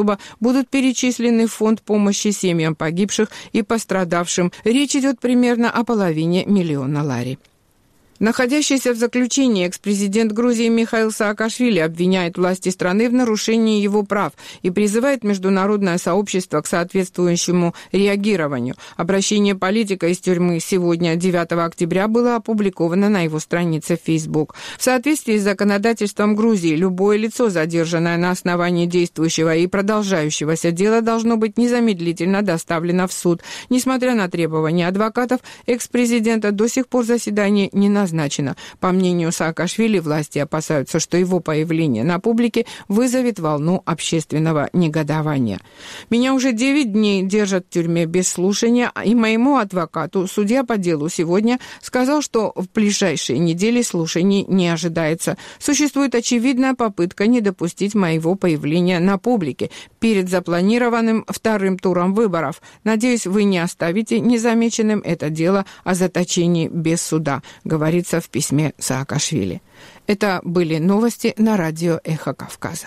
особо будут перечислены в фонд помощи семьям погибших и пострадавшим. Речь идет примерно о половине миллиона лари. Находящийся в заключении экс-президент Грузии Михаил Саакашвили обвиняет власти страны в нарушении его прав и призывает международное сообщество к соответствующему реагированию. Обращение политика из тюрьмы сегодня, девятого октября, было опубликовано на его странице в Facebook. В соответствии с законодательством Грузии, любое лицо, задержанное на основании действующего и продолжающегося дела, должно быть незамедлительно доставлено в суд. Несмотря на требования адвокатов, экс-президента до сих пор заседание не назначено. По мнению Саакашвили, власти опасаются, что его появление на публике вызовет волну общественного негодования. «Меня уже девять дней держат в тюрьме без слушания, и моему адвокату судья по делу сегодня сказал, что в ближайшие недели слушаний не ожидается. Существует очевидная попытка не допустить моего появления на публике перед запланированным вторым туром выборов. Надеюсь, вы не оставите незамеченным это дело о заточении без суда», говорит в письме Саакашвили. Это были новости на радио «Эхо Кавказа».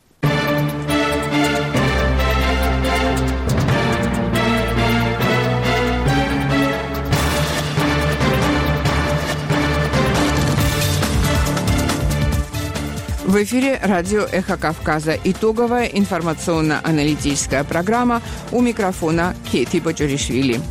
В эфире радио «Эхо Кавказа». Итоговая информационно-аналитическая программа. У микрофона Кейти Бочоришвили.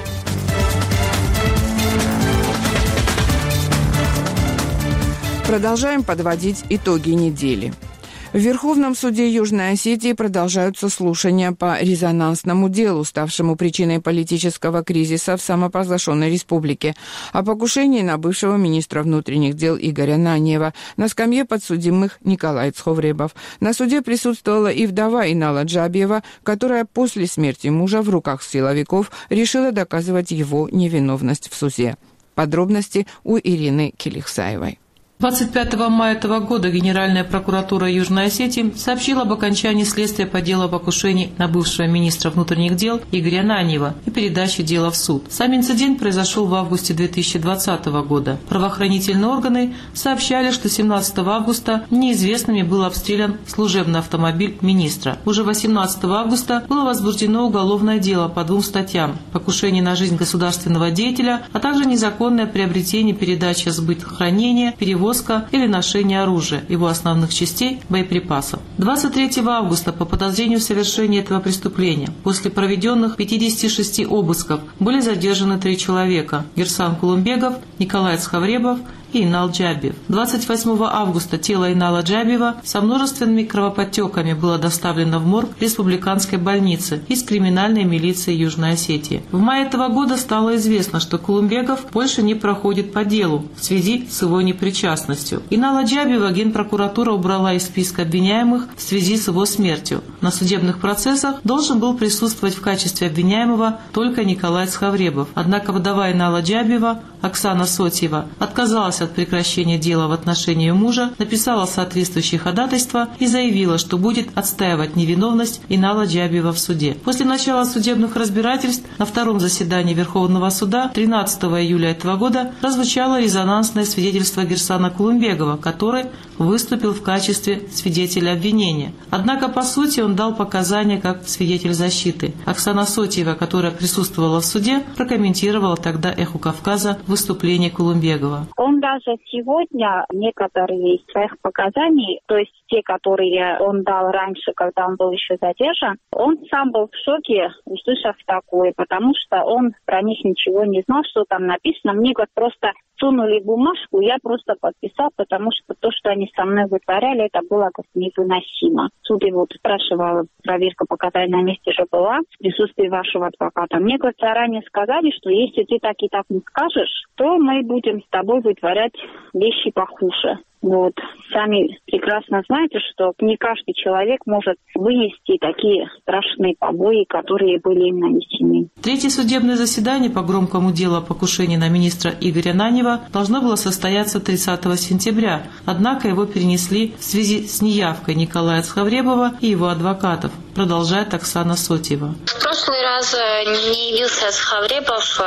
Продолжаем подводить итоги недели. В Верховном суде Южной Осетии продолжаются слушания по резонансному делу, ставшему причиной политического кризиса в самопровозглашенной республике, о покушении на бывшего министра внутренних дел Игоря Наньева, на скамье подсудимых Николай Цховребов. На суде присутствовала и вдова Инала Джабиева, которая после смерти мужа в руках силовиков решила доказывать его невиновность в суде. Подробности у Ирины Келихсаевой. двадцать пятого мая этого года Генеральная прокуратура Южной Осетии сообщила об окончании следствия по делу о покушении на бывшего министра внутренних дел Игоря Наньева и передаче дела в суд. Сам инцидент произошел в августе две тысячи двадцатого года. Правоохранительные органы сообщали, что семнадцатого августа неизвестными был обстрелян служебный автомобиль министра. Уже восемнадцатого августа было возбуждено уголовное дело по двум статьям: покушение на жизнь государственного деятеля, а также незаконное приобретение, передача, сбыт, хранение, перевод или ношение оружия, его основных частей, боеприпасов. двадцать третьего августа по подозрению в совершении этого преступления после проведенных пятидесяти шести обысков были задержаны три человека: Герсан Кулумбегов, Николай Цховребов и Инал Джабиев. двадцать восьмого августа тело Инала Джабиева со множественными кровоподтеками было доставлено в морг республиканской больницы из криминальной милиции Южной Осетии. В мае этого года стало известно, что Кулумбегов больше не проходит по делу в связи с его непричастностью. Инала Джабиева генпрокуратура убрала из списка обвиняемых в связи с его смертью. На судебных процессах должен был присутствовать в качестве обвиняемого только Николай Цховребов. Однако вдова Инала Джабиева Оксана Сотьева отказалась от прекращения дела в отношении мужа, написала соответствующее ходатайство и заявила, что будет отстаивать невиновность Инала Джабиева в суде. После начала судебных разбирательств на втором заседании Верховного суда тринадцатого июля этого года прозвучало резонансное свидетельство Герсана Кулумбегова, который выступил в качестве свидетеля обвинения. Однако, по сути, он дал показания как свидетель защиты. Оксана Сотьева, которая присутствовала в суде, прокомментировала тогда «Эху Кавказа» выступление Кулумбегова. Он даже сегодня некоторые из своих показаний, то есть те, которые он дал раньше, когда он был еще задержан, он сам был в шоке, услышав такое, потому что он про них ничего не знал, что там написано. Мне вот просто сунули бумажку, я просто подписал, потому что то, что они со мной вытворяли, это было как невыносимо. Суд его спрашивал, проверка показаний на месте же была, в присутствии вашего адвоката. Мне как заранее сказали, что если ты так и так не скажешь, то мы будем с тобой вытворять вещи похуже. Вот. Сами прекрасно знаете, что не каждый человек может вынести такие страшные побои, которые были им нанесены. Третье судебное заседание по громкому делу о покушении на министра Игоря Наньева должно было состояться тридцатого сентября, однако его перенесли в связи с неявкой Николая Цховребова и его адвокатов, продолжает Оксана Сотьева. В прошлый раз не явился Цховребов,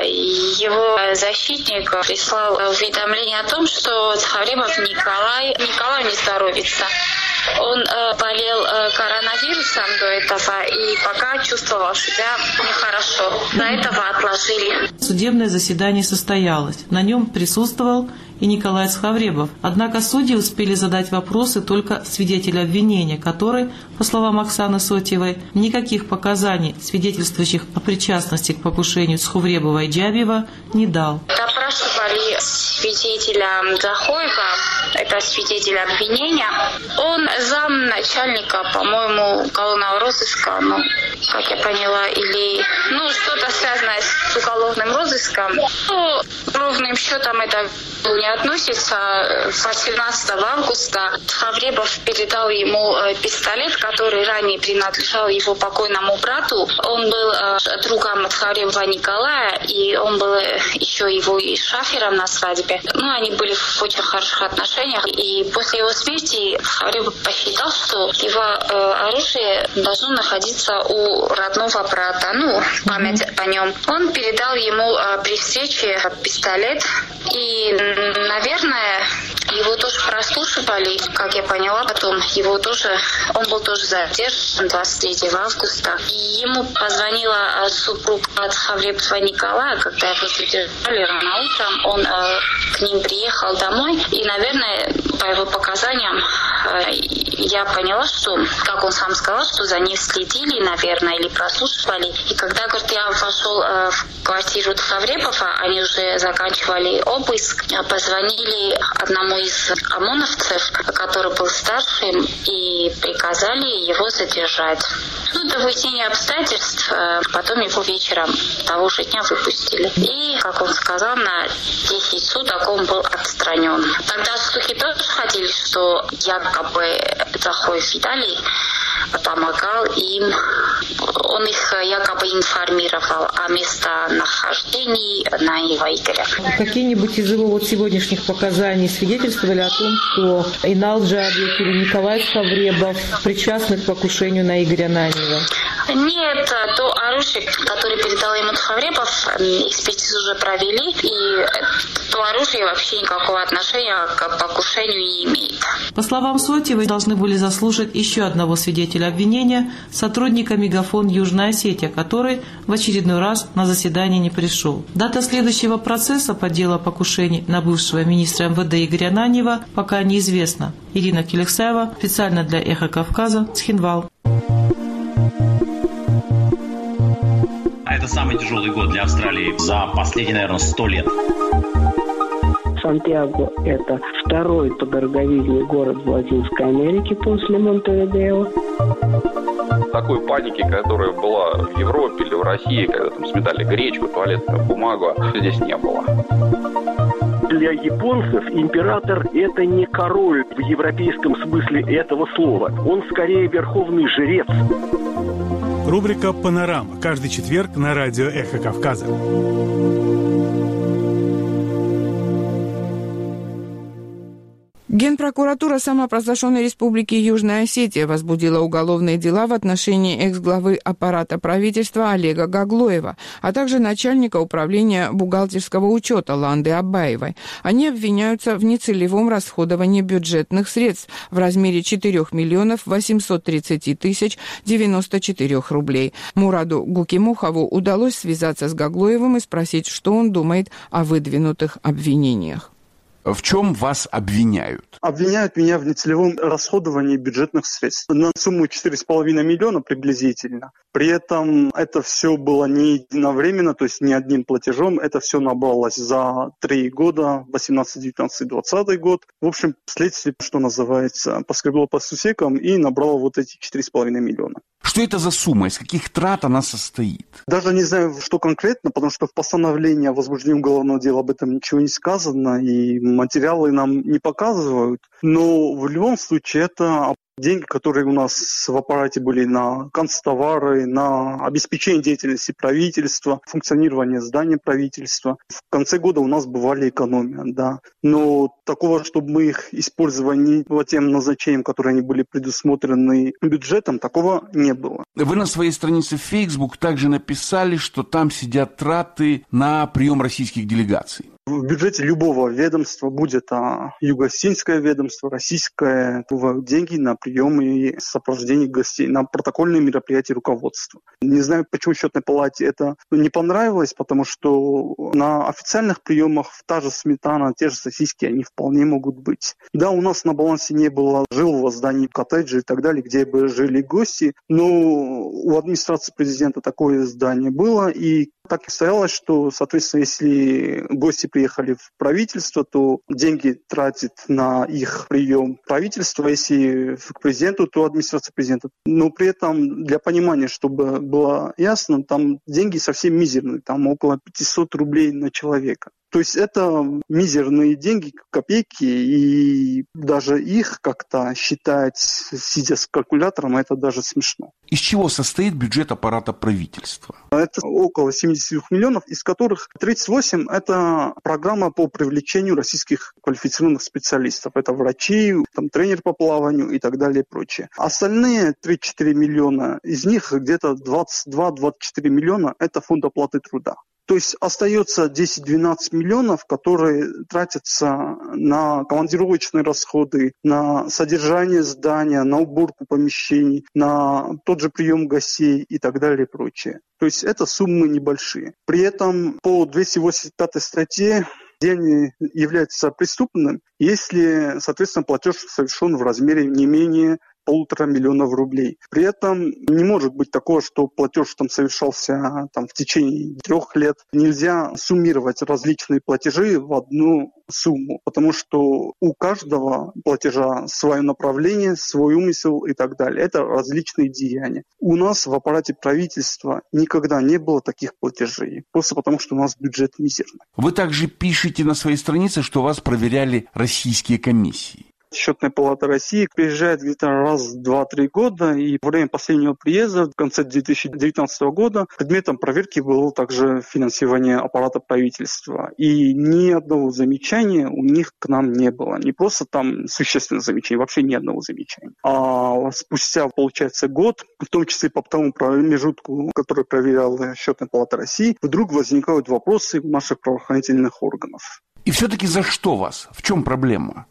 его защитник прислал уведомление о том, что Цховребов Николай, Николай не здоровится. Он э, болел э, коронавирусом до этого и пока чувствовал себя нехорошо. До этого отложили. Судебное заседание состоялось. На нем присутствовал и Николай Схавребов. Однако судьи успели задать вопросы только свидетелю обвинения, который, по словам Оксаны Сотьевой, никаких показаний, свидетельствующих о причастности к покушению Схавребова и Джабиева, не дал. Допрашивали свидетеля Захоева, это свидетель обвинения. Он замначальника, по-моему, уголовного розыска, ну, как я поняла, или ну, что-то связанное с уголовным розыском. Ну, ровным счетом это не относится. восемнадцатого августа Схавребов передал ему пистолет, который ранее принадлежал его покойному брату. Он был другом Схавребова Николая, и он был еще его и шафером на свадьбе. Ну, они были в очень хороших отношениях. И после его смерти Схавребов посчитал, что его оружие должно находиться у родного брата. Ну, память о нем. Он передал ему при встрече пистолет. И, наверное, его тоже прослушивали, как я поняла, потом его тоже, он был тоже задержан двадцать третьего августа. И ему позвонила супруга Схавребова Николая, когда его задержали рано утром. Он э, к ним приехал домой, и, наверное, по его показаниям э, я поняла, что, как он сам сказал, что за ним следили, наверное, или прослушивали. И когда, говорит, я вошел э, в квартиру Схавребова, они уже заканчивали обыск, позвонили одному из ОМОНовцев, который был старшим, и приказали его задержать. Ну, до выяснения обстоятельств, потом его вечером того же дня выпустили. И, как он сказал, на десять суток он был отстранен. Тогда слухи тоже ходили, что якобы Захоев Виталий помогал им, он их якобы информировал о местонахождении Наива Игоря. Какие-нибудь из его вот сегодняшних показаний свидетельствовали о том, что Инал Джабиев или Николай Схавребов причастны к покушению на Игоря Наева? Нет, то оружие, которое передал ему Схавребов, экспертизу уже провели, и то оружие вообще никакого отношения к покушению не имеет. По словам Сотьевой, должны были заслушать еще одного свидетеля обвинения, сотрудника Мегафон Южная Осетия, который в очередной раз на заседание не пришел. Дата следующего процесса по делу о покушении на бывшего министра эм вэ дэ Игоря Наева пока неизвестна. Ирина Келексаева, специально для «Эхо Кавказа», Цхинвал. Это самый тяжелый год для Австралии за последние, наверное, сто лет. Сантьяго – это второй по дороговизне город в Латинской Америке после Монтевидео. Такой паники, которая была в Европе или в России, когда там сметали гречку, туалетную бумагу, здесь не было. Для японцев император – это не король в европейском смысле этого слова. Он скорее верховный жрец. Рубрика «Панорама». Каждый четверг на радио «Эхо Кавказа». Генпрокуратура самопровозглашенной Республики Южная Осетия возбудила уголовные дела в отношении экс-главы аппарата правительства Олега Гаглоева, а также начальника управления бухгалтерского учета Ланды Абаевой. Они обвиняются в нецелевом расходовании бюджетных средств в размере четырех миллионов восемьсот тридцать тысяч девяносто четыре рублей. Мураду Гукимухову удалось связаться с Гаглоевым и спросить, что он думает о выдвинутых обвинениях. В чем вас обвиняют? Обвиняют меня в нецелевом расходовании бюджетных средств на сумму четыре с половиной миллиона приблизительно. При этом это все было не единовременно, то есть не одним платежом. Это все набралось за три года, восемнадцатый, девятнадцатый, двадцатый год. В общем, следствие, что называется, поскребло по сусекам и набрало вот эти четыре с половиной миллиона. Что это за сумма? Из каких трат она состоит? Даже не знаю, что конкретно, потому что в постановлении о уголовного уголовного дела об этом ничего не сказано, и материалы нам не показывают. Но в любом случае это деньги, которые у нас в аппарате были на канцтовары, на обеспечение деятельности правительства, функционирование зданий правительства. В конце года у нас бывали экономия, да. Но такого, чтобы мы их использовали не по тем назначениям, которые они были предусмотрены бюджетом, такого не было. Вы на своей странице в Facebook также написали, что там сидят траты на прием российских делегаций. В бюджете любого ведомства, будь это юго-осетинское ведомство, российское, бывают деньги на прием и сопровождение гостей, на протокольные мероприятия руководства. Не знаю, почему счетной палате это не понравилось, потому что на официальных приемах та же сметана, те же сосиски, они вполне могут быть. Да, у нас на балансе не было жилого здания, коттеджей и так далее, где бы жили гости, но у администрации президента такое здание было, и так и стоялось, что, соответственно, если гости приехали в правительство, то деньги тратит на их прием правительство, если к президенту, то администрация президента. Но при этом, для понимания, чтобы было ясно, там деньги совсем мизерные, там около пятьсот рублей на человека. То есть это мизерные деньги, копейки, и даже их как-то считать, сидя с калькулятором, это даже смешно. Из чего состоит бюджет аппарата правительства? Это около семьдесят миллионов, из которых тридцать восемь – это программа по привлечению российских квалифицированных специалистов. Это врачи, там, тренер по плаванию и так далее и прочее. Остальные тридцать-четыре миллиона, из них где-то двадцать два - двадцать четыре миллиона – это фонд оплаты труда. То есть остается десять-двенадцать миллионов, которые тратятся на командировочные расходы, на содержание здания, на уборку помещений, на тот же прием гостей и так далее и прочее. То есть это суммы небольшие. При этом по двести восемьдесят пятой статье деяние является преступным, если, соответственно, платеж совершен в размере не менее полутора миллионов рублей. При этом не может быть такого, что платеж там совершался там, в течение трех лет. Нельзя суммировать различные платежи в одну сумму, потому что у каждого платежа свое направление, свой умысел и так далее. Это различные деяния. У нас в аппарате правительства никогда не было таких платежей, просто потому что у нас бюджет мизерный. Вы также пишете на своей странице, что вас проверяли российские комиссии. Счетная палата России приезжает где-то раз в два-три года, и во время последнего приезда, в конце две тысячи девятнадцатого года, предметом проверки было также финансирование аппарата правительства. И ни одного замечания у них к нам не было. Не просто там существенное замечание, вообще ни одного замечания. А спустя, получается, год, в том числе по тому промежутку, который проверяла Счетная палата России, вдруг возникают вопросы наших правоохранительных органов. И все-таки за что вас? В чем проблема?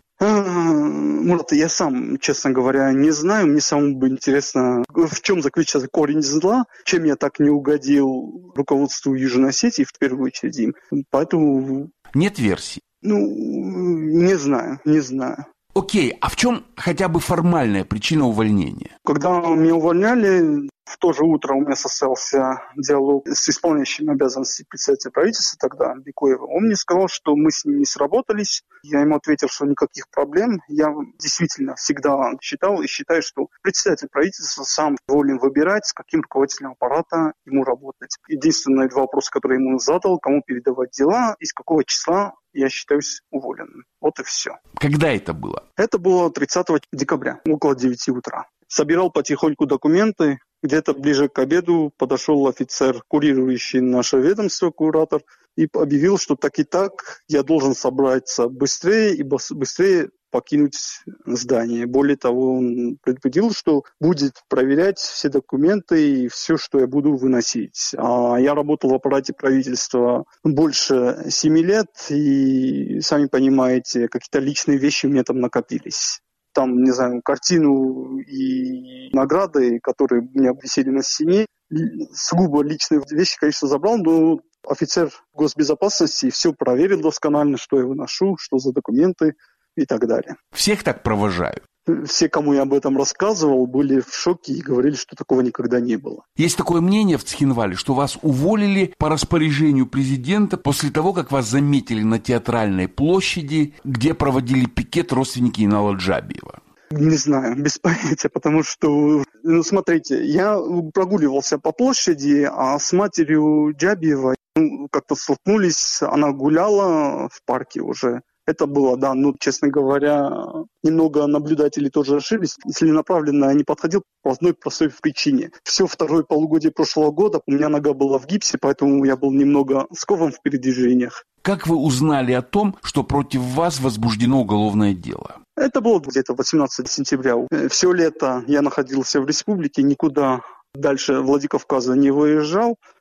Мурат, я сам, честно говоря, не знаю. Мне самому бы интересно, в чем заключается корень зла, чем я так не угодил руководству Южной Осетии, в первую очередь им. Поэтому... Нет версий? Ну, не знаю, не знаю. Окей, а в чем хотя бы формальная причина увольнения? Когда меня увольняли, в то же утро у меня состоялся диалог с исполняющим обязанности председателя правительства тогда, Бекоева. Он мне сказал, что мы с ним не сработались. Я ему ответил, что никаких проблем. Я действительно всегда считал и считаю, что председатель правительства сам волен выбирать, с каким руководителем аппарата ему работать. Единственный два вопроса, которые ему задал, кому передавать дела, из какого числа я считаюсь уволенным. Вот и все. Когда это было? Это было тридцатого декабря, около девяти утра. Собирал потихоньку документы. Где-то ближе к обеду подошел офицер, курирующий наше ведомство, куратор, и объявил, что так и так я должен собраться быстрее и быстрее покинуть здание. Более того, он предупредил, что будет проверять все документы и все, что я буду выносить. А я работал в аппарате правительства больше семи лет, и, сами понимаете, какие-то личные вещи у меня там накопились. Там, не знаю, картину и награды, которые у меня висели на стене. Сугубо личные вещи, конечно, забрал, но офицер госбезопасности все проверил досконально, что я выношу, что за документы и так далее. Всех так провожают? Все, кому я об этом рассказывал, были в шоке и говорили, что такого никогда не было. Есть такое мнение в Цхинвале, что вас уволили по распоряжению президента после того, как вас заметили на Театральной площади, где проводили пикет родственники Инала Джабиева. Не знаю, без понятия, потому что, ну, смотрите, я прогуливался по площади, а с матерью Джабиева ну, как-то столкнулись, она гуляла в парке уже. Это было, да, ну, честно говоря, немного наблюдателей тоже ошиблись. Целенаправленно я не подходил по одной простой причине. Все второе полугодие прошлого года у меня нога была в гипсе, поэтому я был немного скован в передвижениях. Как вы узнали о том, что против вас возбуждено уголовное дело? Это было где-то восемнадцатого сентября. Все лето я находился в республике, никуда дальше Владикавказа не выезжал.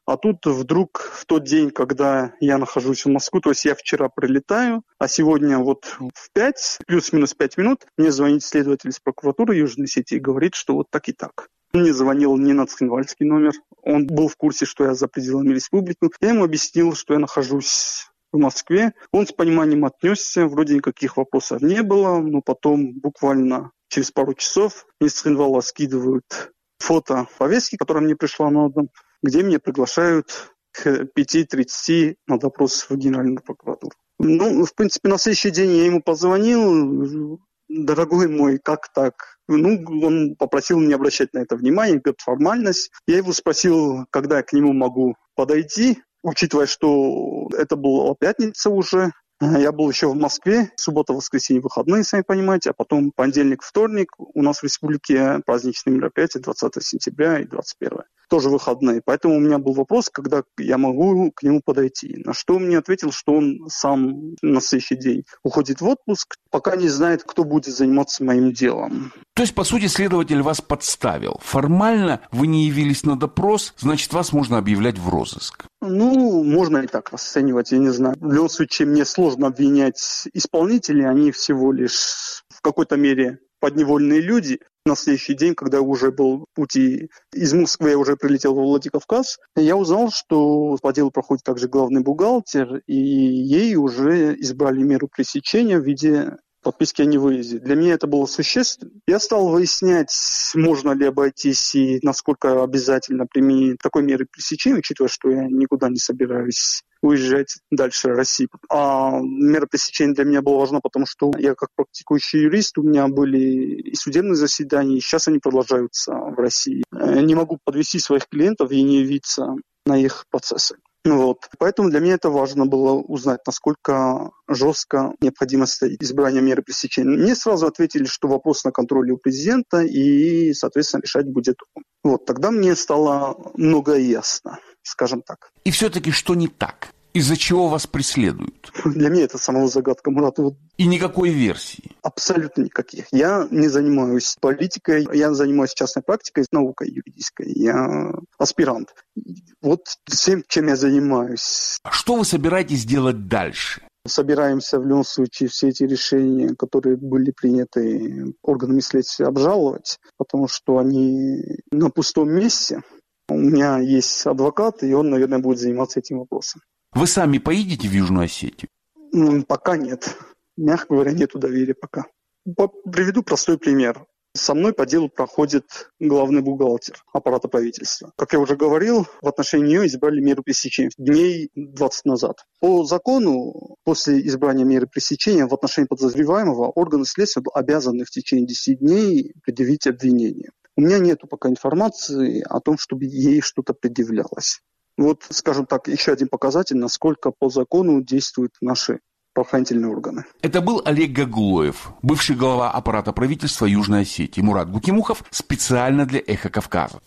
А тут вдруг в тот день, когда я нахожусь в Москве, то есть я вчера прилетаю, а сегодня вот в пять, плюс-минус пять минут, мне звонит следователь из прокуратуры Южной Осетии и говорит, что вот так и так. Он мне звонил не на Цхинвальский номер, он был в курсе, что я за пределами республики. Я ему объяснил, что я нахожусь в Москве. Он с пониманием отнесся, вроде никаких вопросов не было, но потом буквально через пару часов из Цхинвала скидывают фото повестки, которая мне пришла на дом, где меня приглашают к пяти тридцати на допрос в Генеральную прокуратуру. Ну, в принципе, на следующий день я ему позвонил. Дорогой мой, как так? Ну, он попросил не обращать на это внимания, говорит, формальность. Я его спросил, когда я к нему могу подойти, учитывая, что это была пятница уже. Я был еще в Москве, суббота, воскресенье, выходные, сами понимаете, а потом понедельник, вторник. У нас в республике праздничные мероприятия двадцатого сентября и двадцать первого. Тоже выходные. Поэтому у меня был вопрос, когда я могу к нему подойти. На что он мне ответил, что он сам на следующий день уходит в отпуск, пока не знает, кто будет заниматься моим делом. То есть, по сути, следователь вас подставил. Формально вы не явились на допрос, значит, вас можно объявлять в розыск. Ну, можно и так расценивать, я не знаю. В любом случае, мне сложно обвинять исполнителей, они всего лишь в какой-то мере подневольные люди. На следующий день, когда я уже был в пути из Москвы, я уже прилетел во Владикавказ, я узнал, что по делу проходит также главный бухгалтер, и ей уже избрали меру пресечения в виде подписки о невыезде. Для меня это было существенно. Я стал выяснять, можно ли обойтись и насколько обязательно применить такой меры пресечения, учитывая, что я никуда не собираюсь уезжать дальше России. А мера пресечения для меня была важна, потому что я как практикующий юрист, у меня были и судебные заседания, и сейчас они продолжаются в России. Я не могу подвести своих клиентов и не явиться на их процессы. Вот. Поэтому для меня это важно было узнать, насколько жестко необходимо стоит избрание меры пресечения. Мне сразу ответили, что вопрос на контроле у президента, и, соответственно, решать будет он. Вот. Тогда мне стало многое ясно, скажем так. И все-таки что не так? Из-за чего вас преследуют? Для меня это самого загадка, Мурат. И никакой версии? Абсолютно никаких. Я не занимаюсь политикой, я занимаюсь частной практикой, наукой юридической. Я аспирант. Вот всем, чем я занимаюсь. А что вы собираетесь делать дальше? Собираемся в любом случае все эти решения, которые были приняты органами следствия, обжаловать, потому что они на пустом месте. У меня есть адвокат, и он, наверное, будет заниматься этим вопросом. Вы сами поедете в Южную Осетию? Ну, пока нет. Мягко говоря, нету доверия пока. Приведу простой пример. Со мной по делу проходит главный бухгалтер аппарата правительства. Как я уже говорил, в отношении нее избрали меру пресечения дней двадцать назад. По закону, после избрания меры пресечения в отношении подозреваемого органы следствия обязаны в течение десяти дней предъявить обвинение. У меня нету пока информации о том, чтобы ей что-то предъявлялось. Вот, скажем так, еще один показатель, насколько по закону действуют наши правоохранительные органы. Это был Олег Гаглоев, бывший глава аппарата правительства Южной Осетии. Мурат Гукимухов специально для «Эхо Кавказа».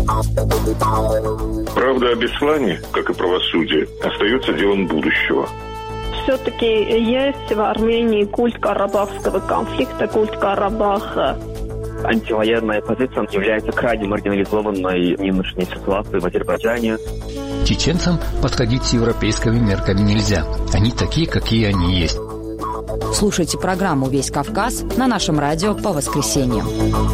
Правда о Беслане, как и правосудие, остается делом будущего. Все-таки есть в Армении культ карабахского конфликта, культ Карабаха. Антивоенная позиция является крайне маргинализованной в нынешней ситуации в Азербайджане. Чеченцам подходить с европейскими мерками нельзя. Они такие, какие они есть. Слушайте программу «Весь Кавказ» на нашем радио по воскресеньям.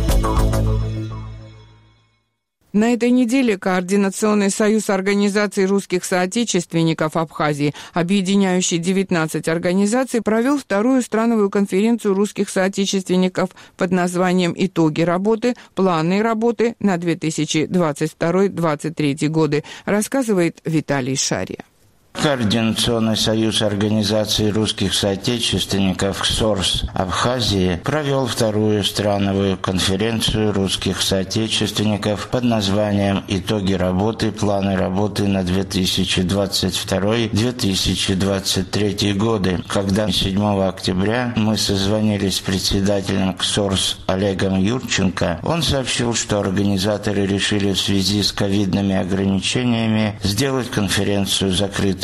На этой неделе Координационный союз организаций русских соотечественников Абхазии, объединяющий девятнадцать организаций, провел вторую страновую конференцию русских соотечественников под названием «Итоги работы. Планы работы на две тысячи двадцать второй — две тысячи двадцать третий годы», рассказывает Виталий Шария. Координационный союз организаций русских соотечественников КСОРС Абхазии провел вторую страновую конференцию русских соотечественников под названием «Итоги работы. Планы работы на две тысячи двадцать второй — две тысячи двадцать третий годы», когда седьмого октября мы созвонились с председателем КСОРС Олегом Юрченко. Он сообщил, что организаторы решили в связи с ковидными ограничениями сделать конференцию закрытой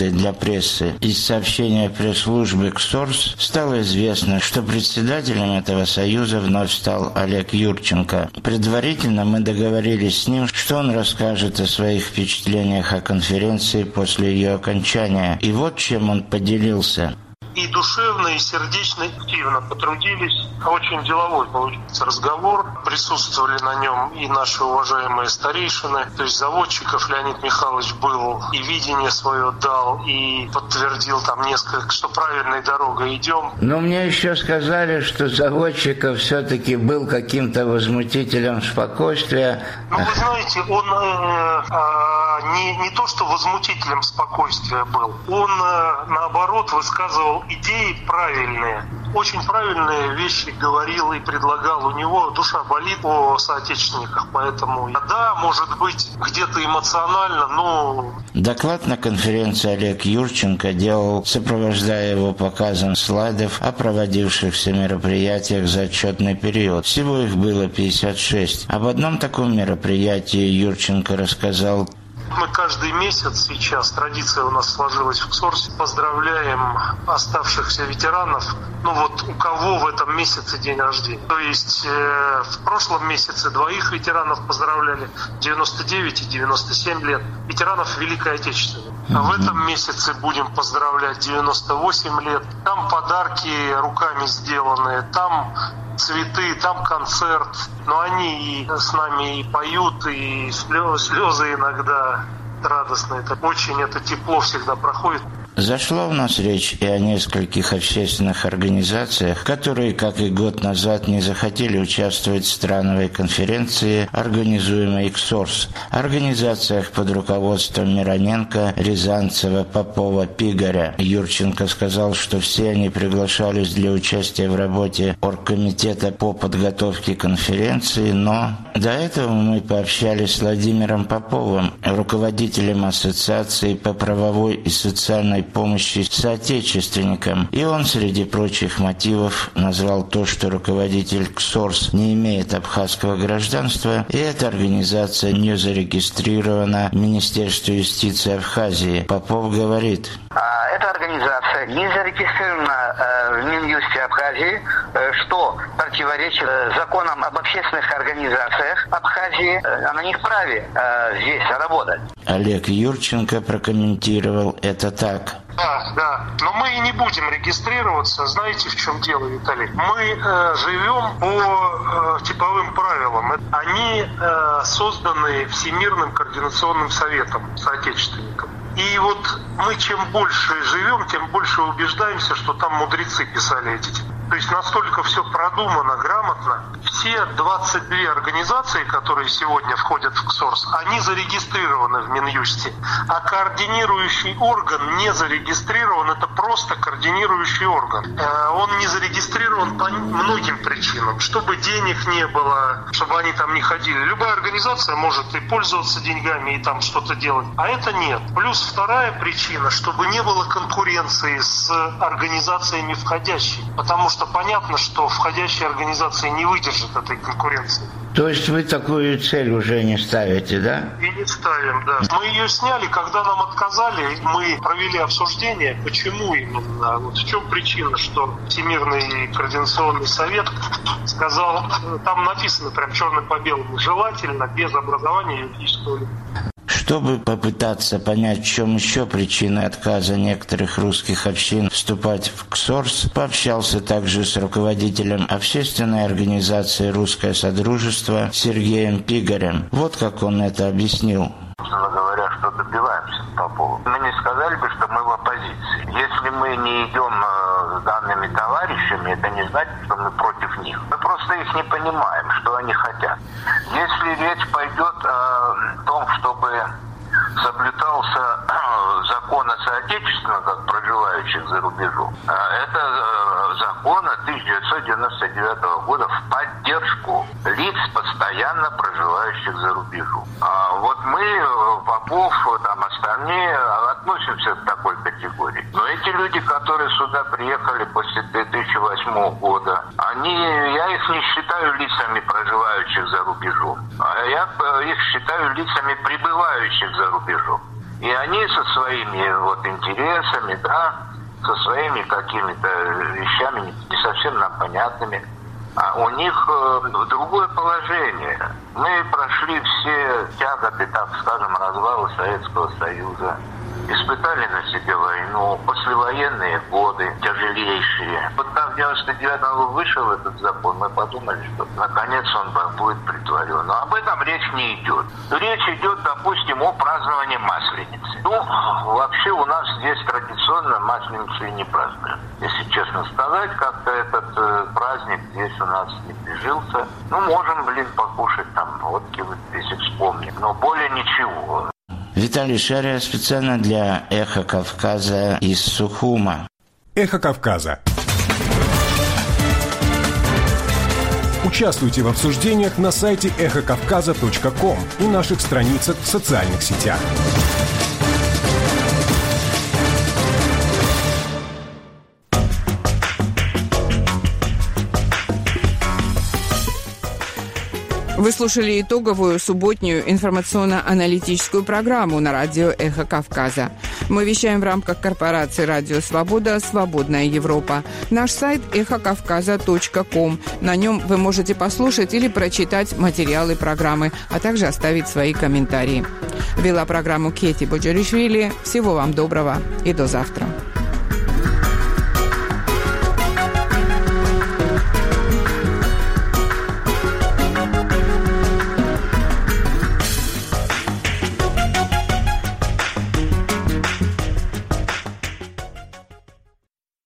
открытой для прессы. Из сообщения пресс-службы КСОРС стало известно, что председателем этого союза вновь стал Олег Юрченко. Предварительно мы договорились с ним, что он расскажет о своих впечатлениях о конференции после ее окончания. И вот чем он поделился. И душевно, и сердечно, активно потрудились. Очень деловой получился разговор. Присутствовали на нем и наши уважаемые старейшины. То есть Заводчиков Леонид Михайлович был и видение свое дал, и подтвердил там несколько, что правильной дорогой идем. Но мне еще сказали, что Заводчиков все-таки был каким-то возмутителем спокойствия. Ну, вы знаете, он э, э, не, не то, что возмутителем спокойствия был. Он, э, наоборот, высказывал идеи правильные, очень правильные вещи говорил и предлагал. У него душа болит о соотечественниках, поэтому да, может быть, где-то эмоционально, но... Доклад на конференции Олег Юрченко делал, сопровождая его показом слайдов о проводившихся мероприятиях за отчетный период. Всего их было пятьдесят шесть. Об одном таком мероприятии Юрченко рассказал. Мы каждый месяц сейчас, традиция у нас сложилась в КСОРСе, поздравляем оставшихся ветеранов, ну вот у кого в этом месяце день рождения. То есть э, в прошлом месяце двоих ветеранов поздравляли, девяносто девять и девяносто семь лет, ветеранов Великой Отечественной. А в этом месяце будем поздравлять девяносто восемь лет. Там подарки руками сделанные, там цветы, там концерт. Но они и с нами и поют, и слезы иногда радостные. Это очень это тепло всегда проходит. Зашла у нас речь и о нескольких общественных организациях, которые, как и год назад, не захотели участвовать в страновой конференции, организуемой КСОРС. Организациях под руководством Мироненко, Рязанцева, Попова, Пигаря. Юрченко сказал, что все они приглашались для участия в работе оргкомитета по подготовке конференции, но до этого мы пообщались с Владимиром Поповым, руководителем Ассоциации по правовой и социальной помощи соотечественникам. И он, среди прочих мотивов, назвал то, что руководитель КСОРС не имеет абхазского гражданства, и эта организация не зарегистрирована в Министерстве юстиции Абхазии. Попов говорит: эта организация не зарегистрирована э, в Минюсте Абхазии, э, что противоречит э, законам об общественных организациях Абхазии. Э, она не вправе э, здесь работать. Олег Юрченко прокомментировал это так. Да, да. Но мы и не будем регистрироваться. Знаете, в чем дело, Виталий? Мы э, живем по э, типовым правилам. Они э, созданы Всемирным координационным советом соотечественников. И вот мы чем больше живем, тем больше убеждаемся, что там мудрецы писали эти. То есть настолько все продумано, грамотно. Все двадцать две организации, которые сегодня входят в КСОРС, они зарегистрированы в Минюсте. А координирующий орган не зарегистрирован, это просто координирующий орган. Он не зарегистрирован по многим причинам. Чтобы денег не было, чтобы они там не ходили. Любая организация может и пользоваться деньгами, и там что-то делать. А это нет. Плюс вторая причина, чтобы не было конкуренции с организациями входящими. Потому что понятно, что входящие организации не выдержат этой конкуренции. То есть вы такую цель уже не ставите, да? И не ставим, да. Мы ее сняли, когда нам отказали, мы провели обсуждение, почему именно, вот в чем причина, что Всемирный координационный совет сказал, там написано прям черным по белому, желательно без образования юридического лица. Чтобы попытаться понять, в чем еще причины отказа некоторых русских общин вступать в КСОРС, пообщался также с руководителем общественной организации «Русское Содружество» Сергеем Пигарем. Вот как он это объяснил. Собственно говоря, что добиваемся по поводу. Мы не сказали бы, что мы в оппозиции. Если мы не идем с данными товарищами, это не значит, что мы против них. Мы просто их не понимаем, что они хотят. Если речь пойдет о том, чтобы соблюдался закон о соотечественниках, проживающих за рубежом, это закон тысяча девятьсот девяносто девятого года в поддержку лиц, постоянно проживающих за рубежом. А вот мы, Попов, там остальные, относимся к такой категории. Но эти люди, которые сюда приехали после две тысячи восьмого года, они, я их не считаю лицами, проживающих за рубежом. А я их считаю лицами, пребывающих за рубежом. И они со своими вот интересами, да, со своими какими-то вещами не совсем нам понятными, а у них э, другое положение. Мы прошли все тяготы, так скажем, развала Советского Союза. Испытали на себе войну, послевоенные годы тяжелейшие. Вот там в девяносто девятом вышел этот закон, мы подумали, что наконец он будет притворен. Но об этом речь не идет. Речь идет, допустим, о праздновании Масленицы. Ну, вообще у нас здесь традиционно Масленицу и не празднуют. Если честно сказать, как-то этот э, праздник здесь у нас не прижился. Ну, можем, блин, покушать там водки, если вспомним, но более ничего. Виталий Шария специально для «Эхо Кавказа» из Сухума. «Эхо Кавказа». Участвуйте в обсуждениях на сайте эхо кавказа точка ком и наших страницах в социальных сетях. Вы слушали итоговую субботнюю информационно-аналитическую программу на радио «Эхо Кавказа». Мы вещаем в рамках корпорации «Радио Свобода. Свободная Европа». Наш сайт эхо кавказа точка ком. На нем вы можете послушать или прочитать материалы программы, а также оставить свои комментарии. Вела программу Кети Боджаришвили. Всего вам доброго и до завтра.